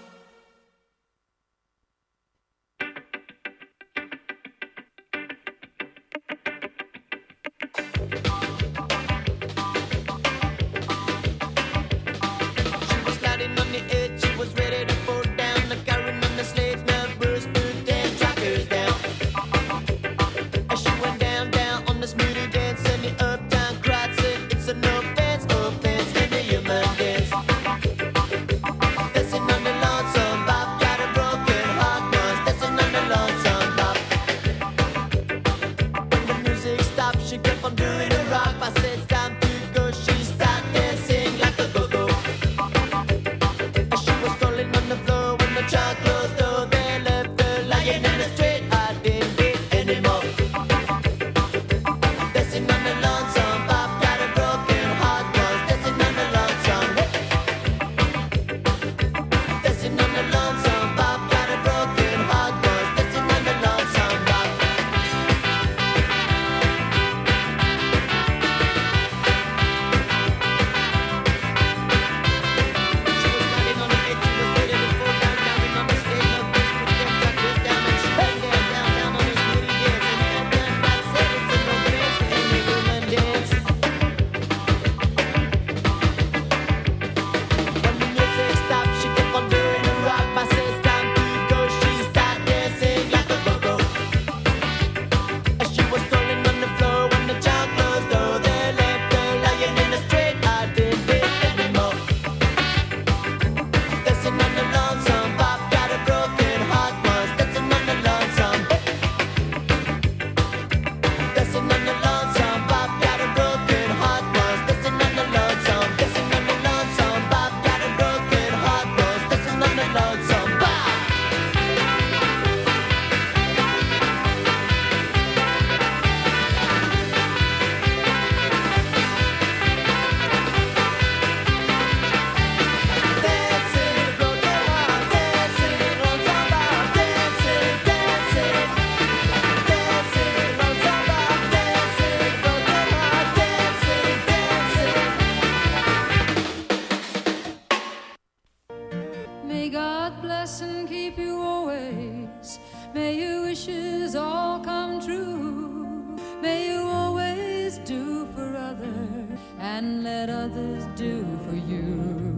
and let others do for you.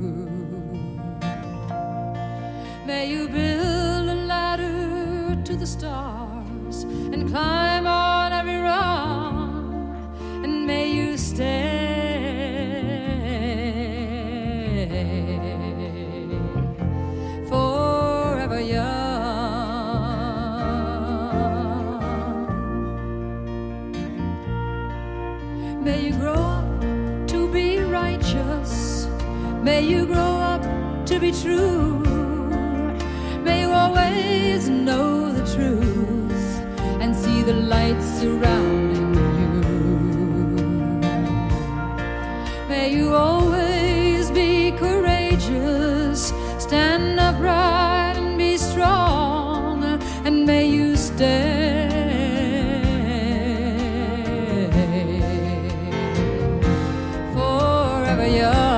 May you build a ladder to the stars and climb on every rung, and May you grow up to be righteous. May you grow up to be true. May you always know the truth and see the light surrounding you. May you always be courageous, stand upright and be strong, and may you stay forever young.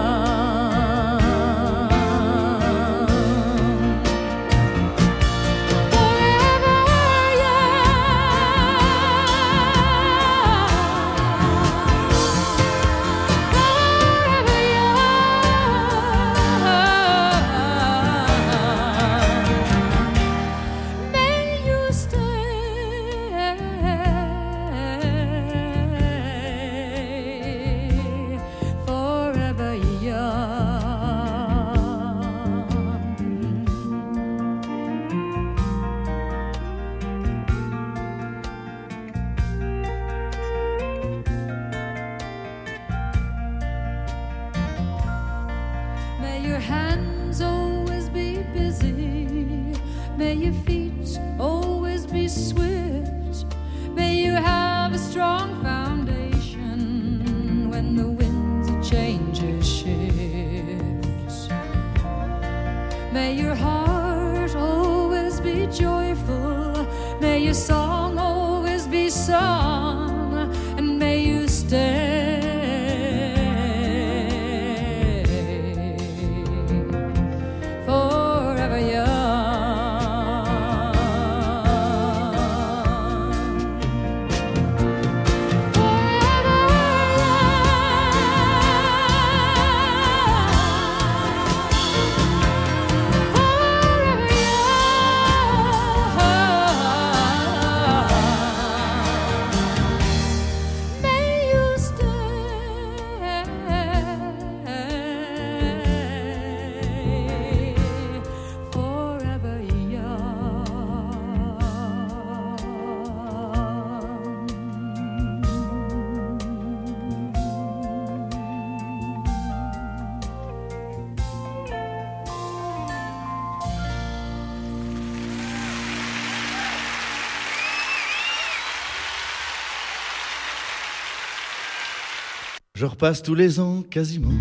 Je repasse tous les ans quasiment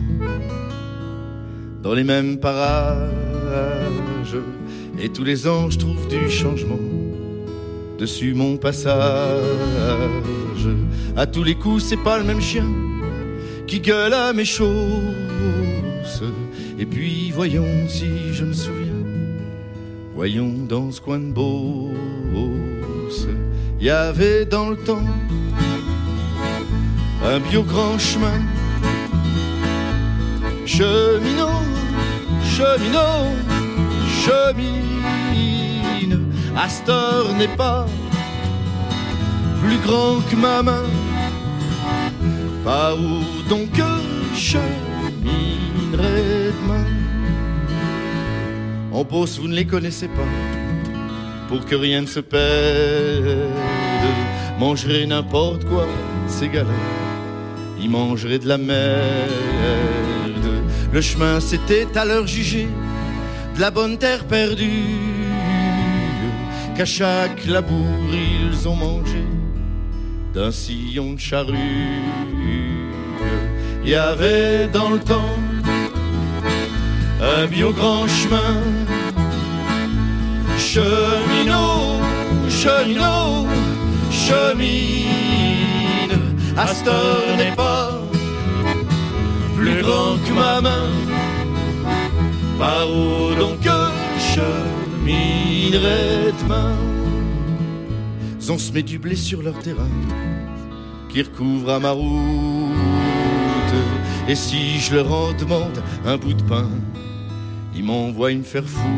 dans les mêmes parages, et tous les ans je trouve du changement dessus mon passage. À tous les coups c'est pas le même chien qui gueule à mes choses. Et puis voyons si je me souviens, voyons dans ce coin de Beauce, il y avait dans le temps un bio grand chemin, cheminot, cheminot, chemine. Astor n'est pas plus grand que ma main. Par où donc je cheminerai demain? En Beauce vous ne les connaissez pas, pour que rien ne se perde. Mangerez n'importe quoi, ces gars-là, ils mangeraient de la merde. Le chemin c'était à leur juger de la bonne terre perdue, qu'à chaque labour ils ont mangé d'un sillon de charrue. Il y avait dans le temps un bio grand chemin, cheminot, cheminot, chemine. Astor n'est pas plus grand que ma main. Par où donc je cheminerai demain? On se met du blé sur leur terrain qui recouvre à ma route. Et si je leur en demande un bout de pain, ils m'envoient me faire foutre.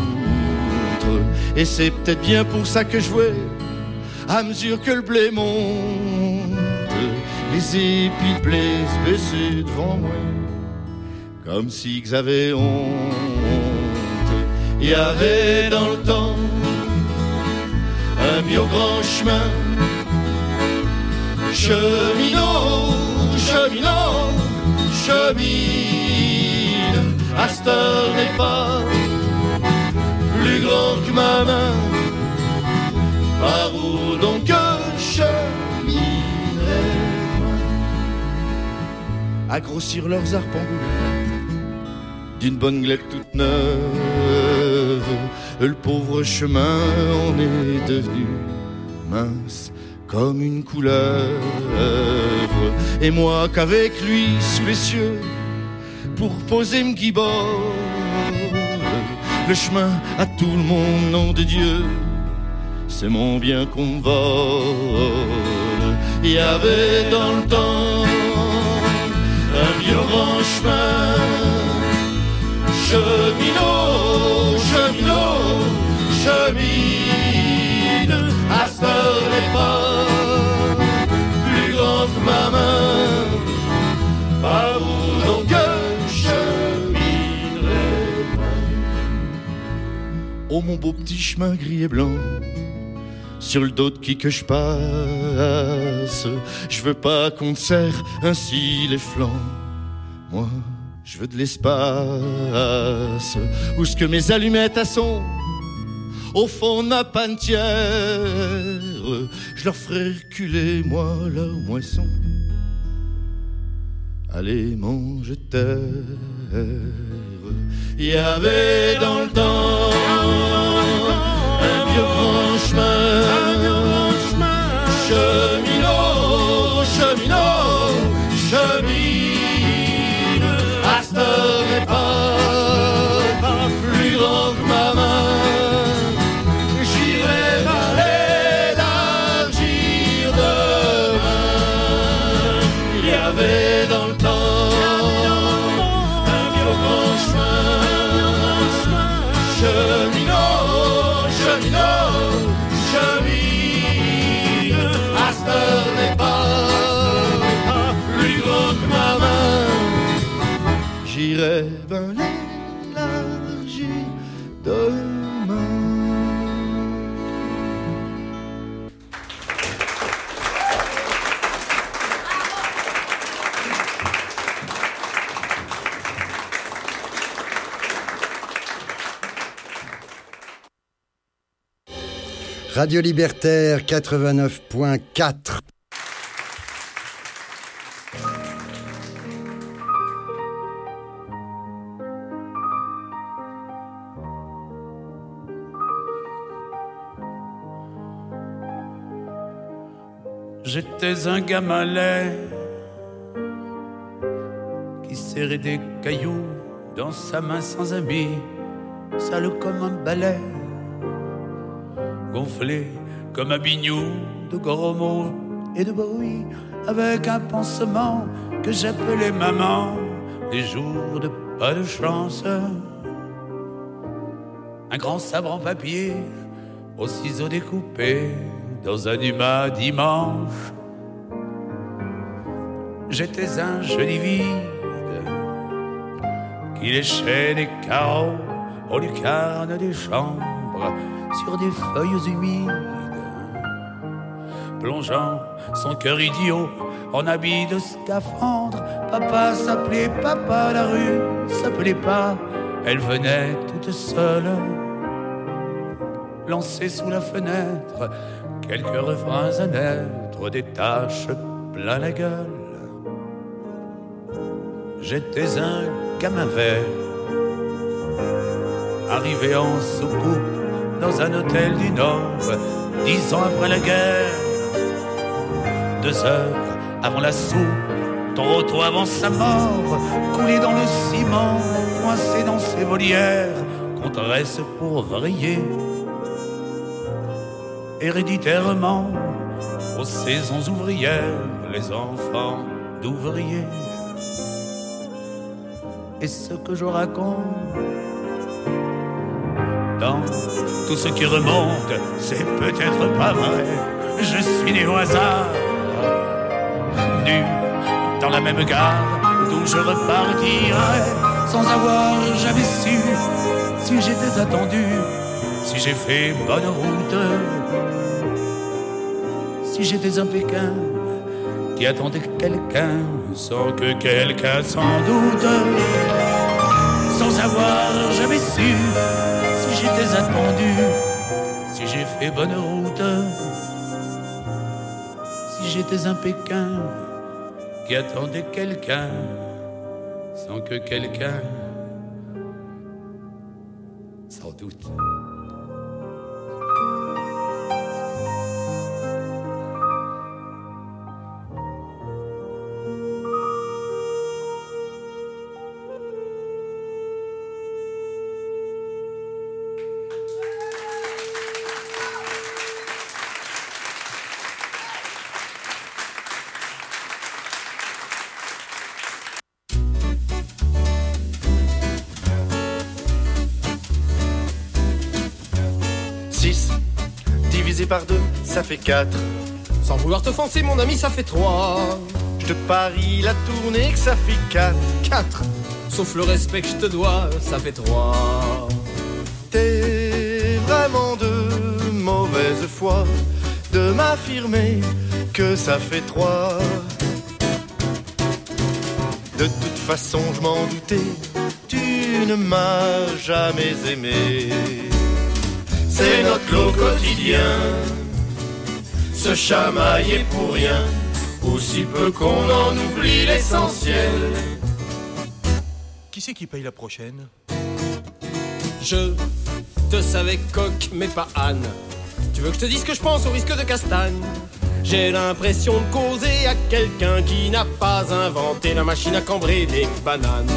Et c'est peut-être bien pour ça que je vois, à mesure que le blé monte, les épis de blé se baisser devant moi, comme s'ils avaient honte. Il y avait dans le temps un bio grand chemin, cheminot, cheminot, chemine. Astor n'est pas plus grand que ma main. Par où donc je cheminerai-moi? À grossir leurs arpents d'une bonne glèbe toute neuve, le pauvre chemin en est devenu mince comme une couleuvre. Et moi qu'avec lui sous les cieux, pour poser me guibole, le chemin à tout le monde, nom de Dieu, c'est mon bien qu'on me vole. Il y avait dans le temps un violent chemin, cheminot, cheminot, chemine. Astor n'est pas plus grand que ma main. Par où donc je cheminerai? Oh mon beau petit chemin gris et blanc, sur le dos de qui que je passe, je veux pas qu'on te serre ainsi les flancs. Moi, je veux de l'espace, où ce que mes allumettes à son, au fond de ma pantière, je leur ferai reculer, moi, leur moisson. Allez, mange terre. Il y avait dans le temps un vieux grand chemin, cheminot, cheminot, chemine. Astor n'est pas plus grand que ma main. J'irai m'élargir demain. Il y avait dans le temps un vieux grand chemin, cheminot, cheminot, chemine. Astor n'est pas plus grand que ma main. J'irai ben l'élargir demain. Radio Libertaire quatre-vingt-neuf point quatre. J'étais un gamin laid qui serrait des cailloux dans sa main sans amis, sale comme un balai, gonflé comme un bignou de gros mots et de bruit, avec un pansement que j'appelais maman, des jours de pas de chance. Un grand sabre en papier aux ciseaux découpés dans un humain dimanche. J'étais un jeudi vide qui léchait des carreaux aux lucarnes des chambres sur des feuilles humides, plongeant son cœur idiot en habit de scaphandre. Papa s'appelait papa, la rue s'appelait pas, elle venait toute seule lancer sous la fenêtre quelques refrains à naître, des taches plein la gueule. J'étais un gamin vert, arrivé en soucoupe dans un hôtel du Nord, dix ans après la guerre. Deux heures avant la soupe, trop tôt avant sa mort, coulé dans le ciment, coincé dans ses volières, qu'on dresse pour vriller. Héréditairement, aux saisons ouvrières, les enfants d'ouvriers. Et ce que je raconte dans tout ce qui remonte, c'est peut-être pas vrai. Je suis né au hasard, nu dans la même gare d'où je repartirai, sans avoir jamais su si j'étais attendu, si j'ai fait bonne route, si j'étais un Pékin qui attendait quelqu'un, sans que quelqu'un sans doute, sans avoir jamais su si j'étais attendu, si j'ai fait bonne route, si j'étais un Pékin qui attendait quelqu'un, sans que quelqu'un, sans doute. Par deux, ça fait quatre. Sans vouloir t'offenser, mon ami, ça fait trois. Je te parie la tournée que ça fait quatre. Quatre. Sauf le respect que je te dois, ça fait trois. T'es vraiment de mauvaise foi de m'affirmer que ça fait trois. De toute façon, je m'en doutais, tu ne m'as jamais aimé. C'est notre lot quotidien, se chamailler pour rien, aussi peu qu'on en oublie l'essentiel. Qui c'est qui paye la prochaine? Je te savais coq, mais pas Anne. Tu veux que je te dise ce que je pense au risque de castagne? J'ai l'impression de causer à quelqu'un qui n'a pas inventé la machine à cambrer des bananes.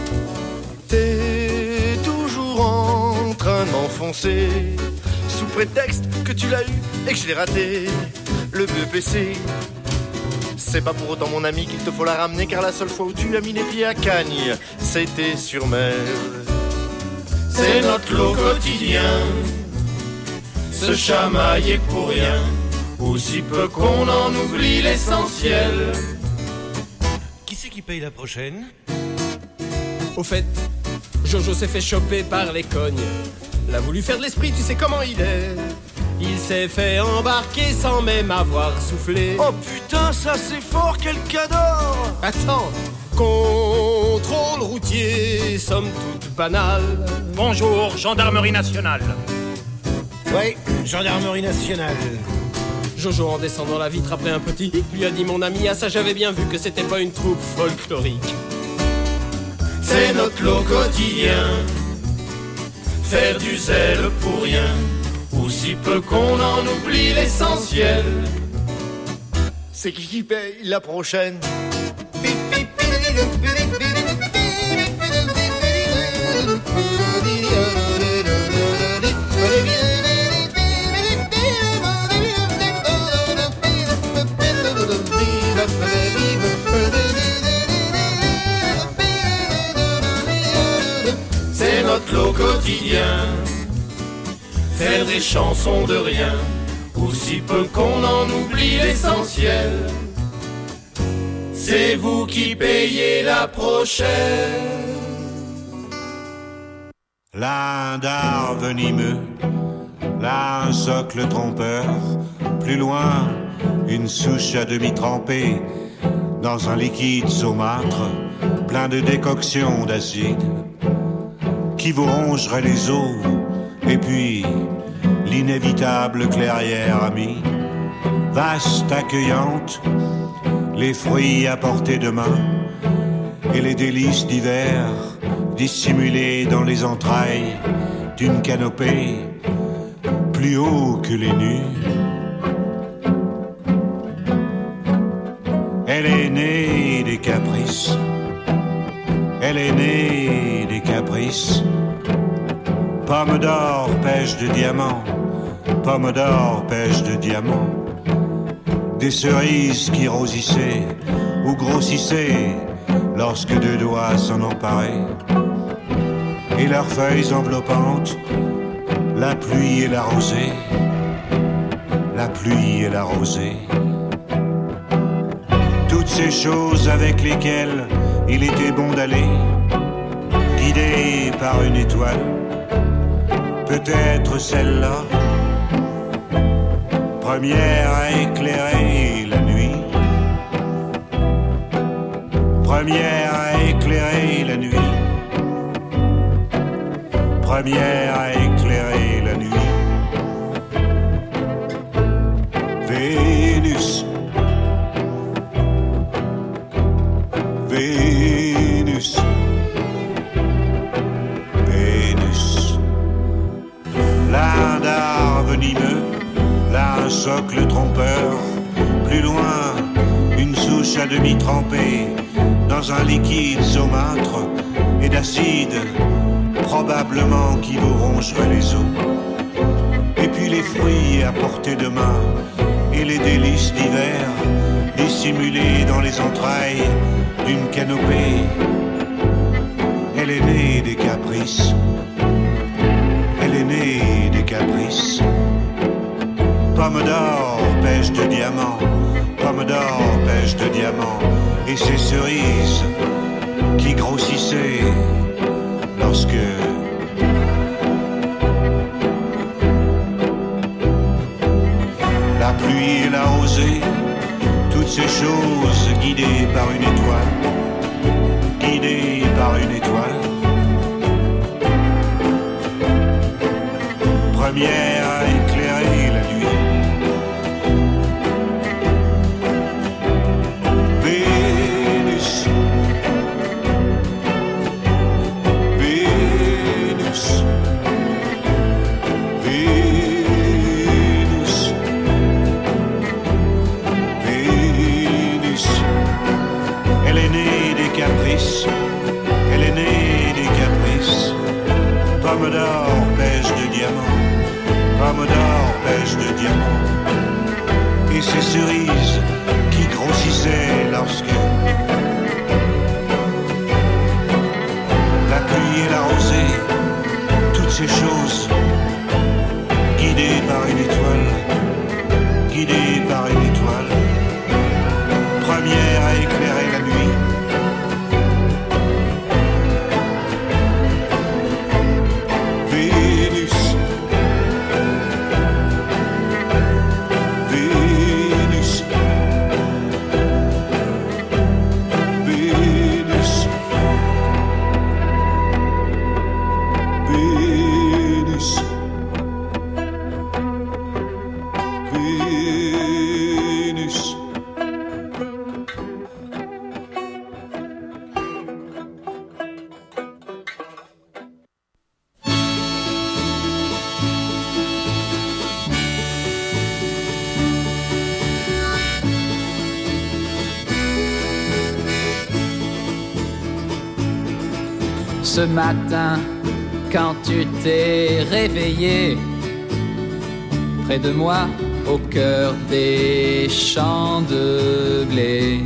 T'es toujours en train de m'enfoncer sous prétexte que tu l'as eu et que je l'ai raté. Le B P C, c'est pas pour autant mon ami qu'il te faut la ramener, car la seule fois où tu as mis les pieds à Cagnes, c'était sur mer. C'est notre lot quotidien, se chamailler pour rien, aussi peu qu'on en oublie l'essentiel. Qui c'est qui paye la prochaine? Au fait, Jojo s'est fait choper par les cognes. L'a voulu faire de l'esprit, tu sais comment il est. Il s'est fait embarquer sans même avoir soufflé. Oh putain, ça c'est fort, quel cadeau! Attends, contrôle routier, somme toute banale. Bonjour, gendarmerie nationale. Oui, gendarmerie nationale. Jojo, en descendant la vitre après un petit hic, lui a dit: mon ami, à ça j'avais bien vu que c'était pas une troupe folklorique. C'est notre lot quotidien, faire du zèle pour rien, aussi peu qu'on en oublie l'essentiel. C'est qui qui paye la prochaine? C'est notre lot quotidien, faire des chansons de rien, aussi peu qu'on en oublie l'essentiel. C'est vous qui payez la prochaine. Là un dard venimeux, là un socle trompeur, plus loin une souche à demi trempée dans un liquide saumâtre plein de décoctions d'acide qui vous rongerait les os, et puis l'inévitable clairière amie, vaste, accueillante, les fruits à portée de main et les délices d'hiver dissimulés dans les entrailles d'une canopée plus haut que les nues. Elle est née des caprices, elle est née des caprices. Pomme d'or, pêche de diamants, pomme d'or, pêche de diamants. Des cerises qui rosissaient ou grossissaient lorsque deux doigts s'en emparaient. Et leurs feuilles enveloppantes, la pluie et la rosée, la pluie et la rosée. Toutes ces choses avec lesquelles il était bon d'aller, guidé par une étoile, peut-être celle-là, première à éclairer la nuit, Première à éclairer la nuit. Première à éclairer la nuit. Vénus. Vénus. Vénus. Là un dard venimeux, là un socle trompeur, plus loin une souche à demi trempée dans un liquide saumâtre et d'acide, probablement qui vous rongerait les os. Et puis les fruits à portée de main et les délices d'hiver dissimulés dans les entrailles d'une canopée. Elle est née des caprices. Elle est née des caprices. Pomme d'or, pêche de diamants. Pomme d'or, pêche de diamants. Et ces cerises qui grossissaient lorsque la pluie et la rosée, toutes ces choses guidées par une étoile, guidées par une étoile. Première à éclairer la nuit. Vénus. Vénus. Vénus. Vénus. Elle est née des caprices. Elle est née des caprices. Pomme d'or, pêche de diamants. Pomme d'or, pêche de diamants. Et ces cerises qui grossissaient lorsque la pluie et la rosée, toutes ces choses guidées par une étoile, guidées par une étoile, première à éclairer la nuit. Vénus. Vénus. Vénus. Vénus. Vénus. Ce matin, quand tu t'es réveillé, près de moi, au cœur des champs de blé,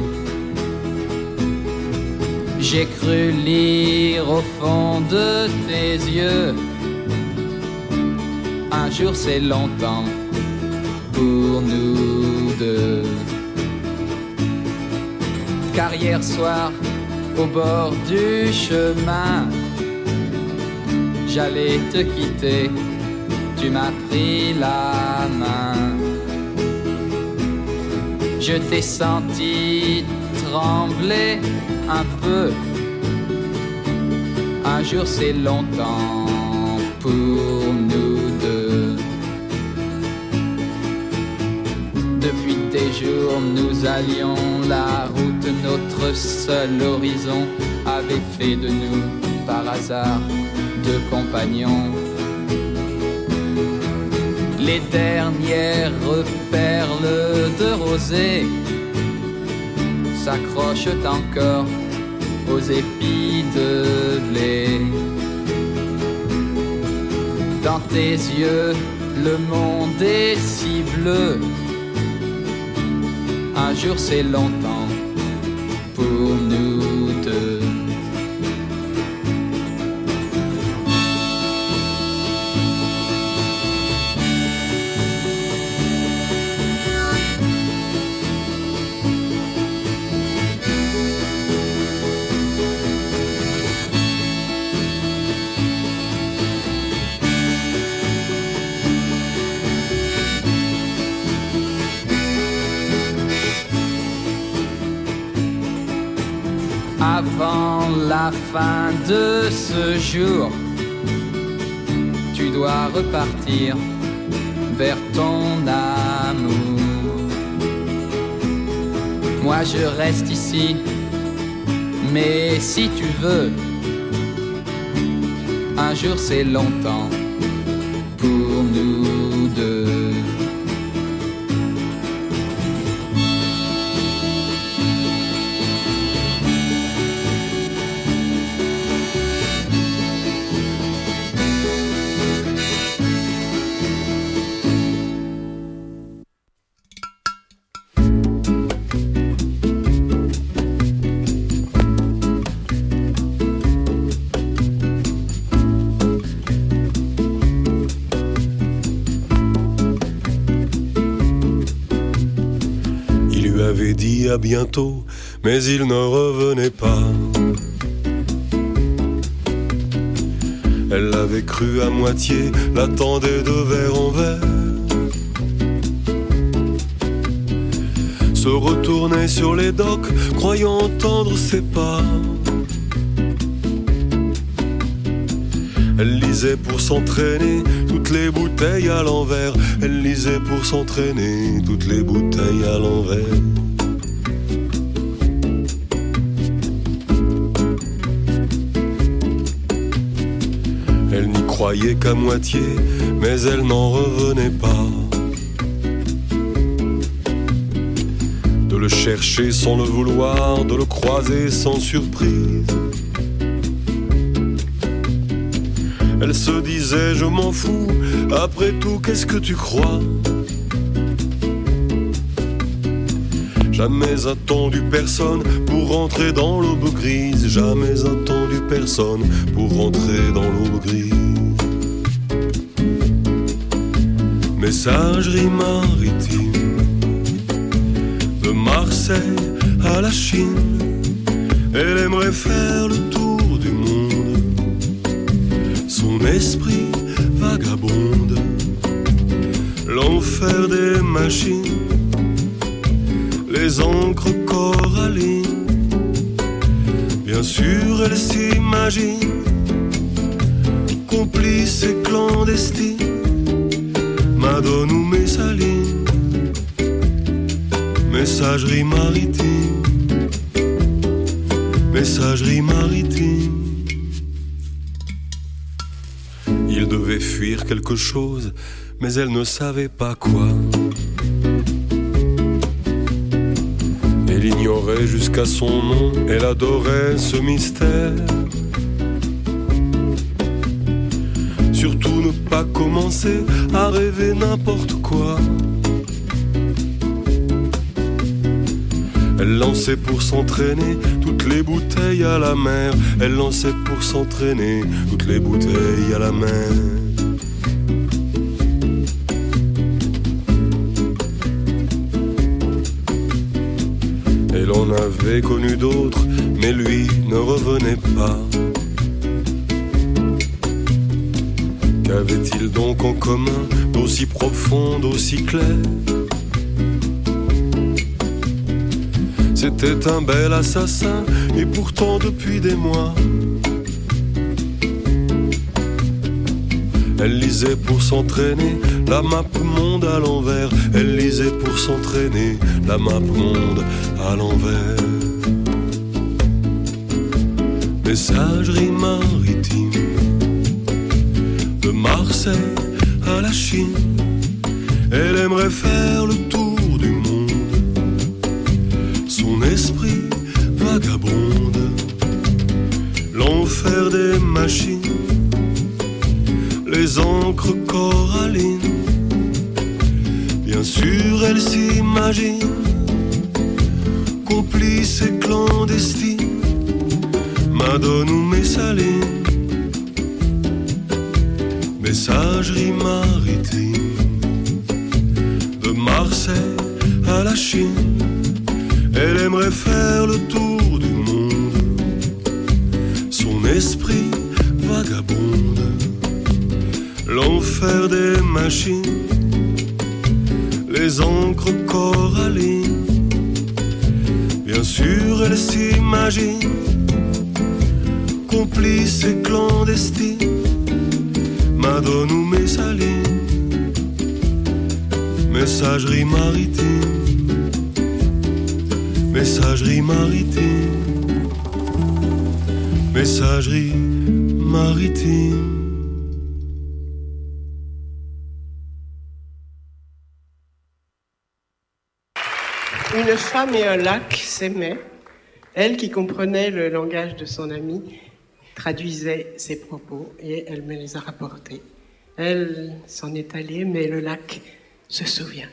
j'ai cru lire au fond de tes yeux, un jour c'est longtemps pour nous deux. Car hier soir, au bord du chemin, j'allais te quitter, tu m'as pris la main. Je t'ai senti trembler un peu, un jour c'est longtemps pour nous deux. Depuis des jours nous allions la route, notre seul horizon avait fait de nous par hasard deux compagnons. Les dernières perles de rosée s'accrochent encore aux épis de blé. Dans tes yeux, le monde est si bleu. Un jour c'est longtemps pour nous deux. Avant la fin de ce jour, tu dois repartir vers ton amour. Moi je reste ici, mais si tu veux, un jour c'est longtemps pour nous deux. Dit à bientôt, mais il ne revenait pas. Elle l'avait cru à moitié, l'attendait de verre en verre. Se retournait sur les docks, croyant entendre ses pas. Elle lisait pour s'entraîner toutes les bouteilles à l'envers. Elle lisait pour s'entraîner toutes les bouteilles à l'envers. Elle n'y croyait qu'à moitié, mais elle n'en revenait pas. De le chercher sans le vouloir, de le croiser sans surprise. Elle se disait, je m'en fous, après tout, qu'est-ce que tu crois? Jamais attendu personne pour rentrer dans l'aube grise. Jamais attendu personne pour rentrer dans l'aube grise. Messagerie maritime, de Marseille à la Chine. Elle aimerait faire le tour du monde. Son esprit vagabonde, l'enfer des machines, les encres corallines. Bien sûr elle s'imagine complice et clandestine, Madone ou Messaline. Messagerie maritime, messagerie maritime. Il devait fuir quelque chose, mais elle ne savait pas quoi. Elle ignorait jusqu'à son nom, elle adorait ce mystère. Surtout ne pas commencer à rêver n'importe quoi. Elle lançait pour s'entraîner toutes les bouteilles à la mer. Elle lançait pour s'entraîner toutes les bouteilles à la mer. Elle en avait connu d'autres, mais lui ne revenait pas. Qu'avait-il donc en commun d'aussi profond, d'aussi clair? C'était un bel assassin, et pourtant depuis des mois, elle lisait pour s'entraîner la map monde à l'envers. Elle lisait pour s'entraîner la map monde à l'envers. Messagerie maritime, de Marseille à la Chine. Elle aimerait faire le tour du monde. Son esprit vagabonde, l'enfer des machines, les encres corallines. Bien sûr elle s'imagine complice et clandestine, Madone ou Messaline. Messagerie maritime, de Marseille à la Chine. Elle aimerait faire le tour du monde. Son esprit vagabonde, l'enfer des machines, les encres corallines. Bien sûr elle s'imagine complice et clandestine, Madone ou Messaline, messagerie maritime, messagerie maritime, messagerie maritime. Une femme et un lac s'aimaient. Elle, qui comprenait le langage de son ami, traduisait ses propos et elle me les a rapportés. Elle s'en est allée, mais le lac se souvient.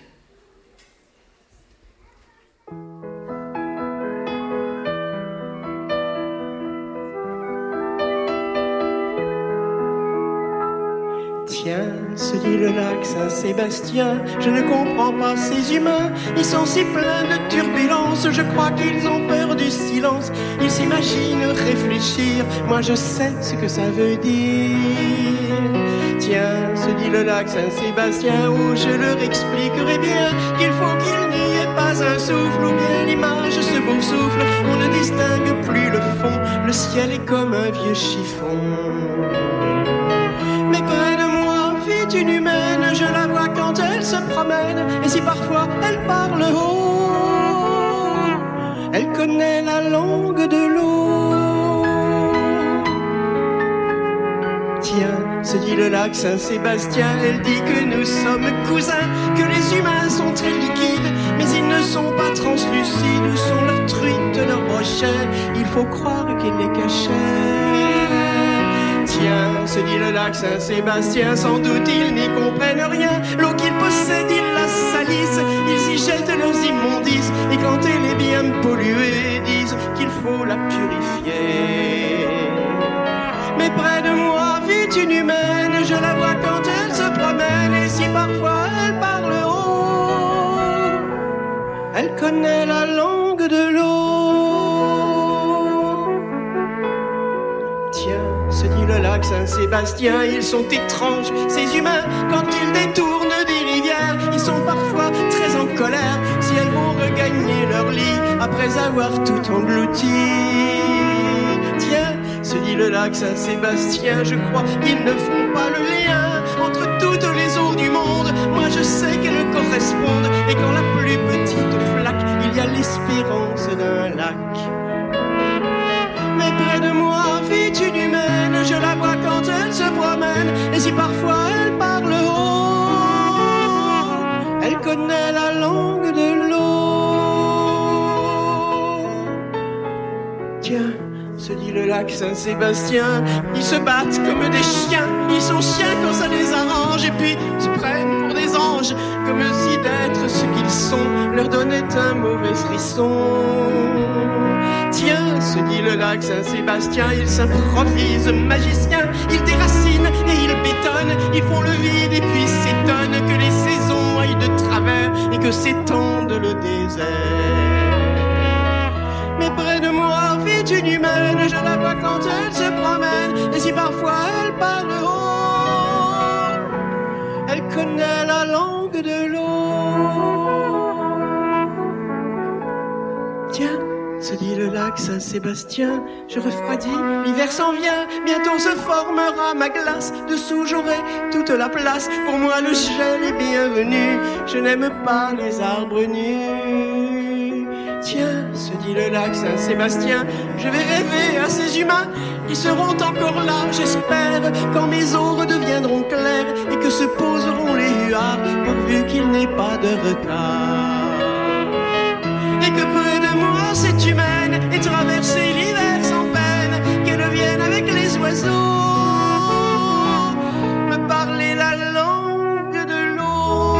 Tiens, se dit le lac Saint-Sébastien, je ne comprends pas ces humains, ils sont si pleins de turbulences, je crois qu'ils ont peur du silence, ils s'imaginent réfléchir, moi je sais ce que ça veut dire. Tiens, se dit le lac Saint-Sébastien, où je leur expliquerai bien qu'il faut qu'il n'y ait pas un souffle, ou bien l'image se boursoufle, on ne distingue plus le fond, le ciel est comme un vieux chiffon. Mais près de moi vit une humaine, je la vois quand elle se promène, et si parfois elle parle haut, elle connaît la langue de l'eau. Tiens, se dit le lac Saint-Sébastien, elle dit que nous sommes cousins, que les humains sont très liquides, mais ils ne sont pas translucides, où sont leurs truites, leurs brochets, il faut croire qu'ils les cachaient. Tiens, se dit le lac Saint-Sébastien, sans doute ils n'y comprennent rien. L'eau qu'ils possèdent, ils la salissent, ils y jettent leurs immondices, et quand elle est bien polluée, disent qu'il faut la purifier. Mais près de moi vit une humaine, je la vois quand elle se promène, et si parfois elle parle haut, elle connaît la langue de l'eau. Tiens, se dit le lac Saint-Sébastien, ils sont étranges, ces humains, quand ils détournent des rivières, ils sont parfois très en colère, si elles vont regagner leur lit, après avoir tout englouti. Tiens, se dit le lac Saint-Sébastien, je crois qu'ils ne font pas le lien entre toutes les eaux du monde, moi je sais qu'elles correspondent, et quand la plus petite flaque, il y a l'espérance d'un lac. Mais près de moi vit une humaine, je la vois quand elle se promène, et si parfois elle parle haut, elle connaît la langue de l'eau. Tiens, se dit le lac Saint-Sébastien, ils se battent comme des chiens, ils sont chiens quand ça les arrange, et puis se prennent pour des anges, comme si d'être ce qu'ils sont leur donnait un mauvais frisson. Tiens, se dit le lac Saint-Sébastien, ils s'improvisent magiciens, ils déracinent et ils bétonnent, ils font le vide et puis s'étonnent que les saisons aillent de travers et que s'étende le désert. Mais près de moi vit une humaine, je la vois quand elle se promène, et si parfois elle parle haut, elle connaît la langue de l'eau. Tiens, se dit le lac Saint-Sébastien, je refroidis, l'hiver s'en vient, bientôt se formera ma glace, dessous j'aurai toute la place, pour moi le gel est bienvenu, je n'aime pas les arbres nus. Tiens, se dit le lac Saint-Sébastien, je vais rêver à ces humains, ils seront encore là, j'espère, quand mes eaux redeviendront claires, et que se poseront les huards, pourvu qu'il n'ait pas de retard. Et que près de moi cette humaine ait traversé l'hiver sans peine, qu'elle vienne avec les oiseaux me parler la langue de l'eau.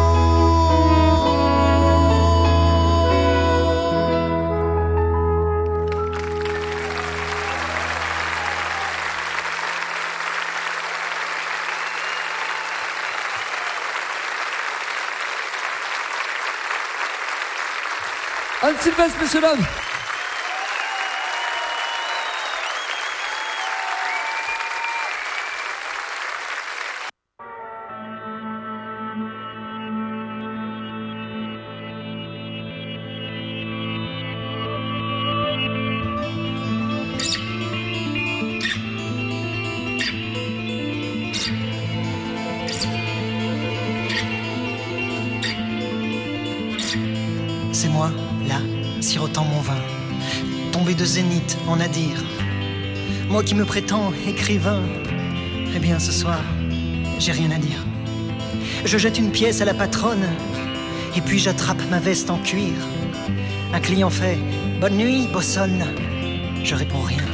Anne Sylvestre, messieurs dames. j'entends mon vin tomber de zénith en nadir. Moi qui me prétends écrivain, eh bien ce soir, j'ai rien à dire. Je jette une pièce à la patronne, et puis j'attrape ma veste en cuir. Un client fait « Bonne nuit, bossonne ». Je réponds rien.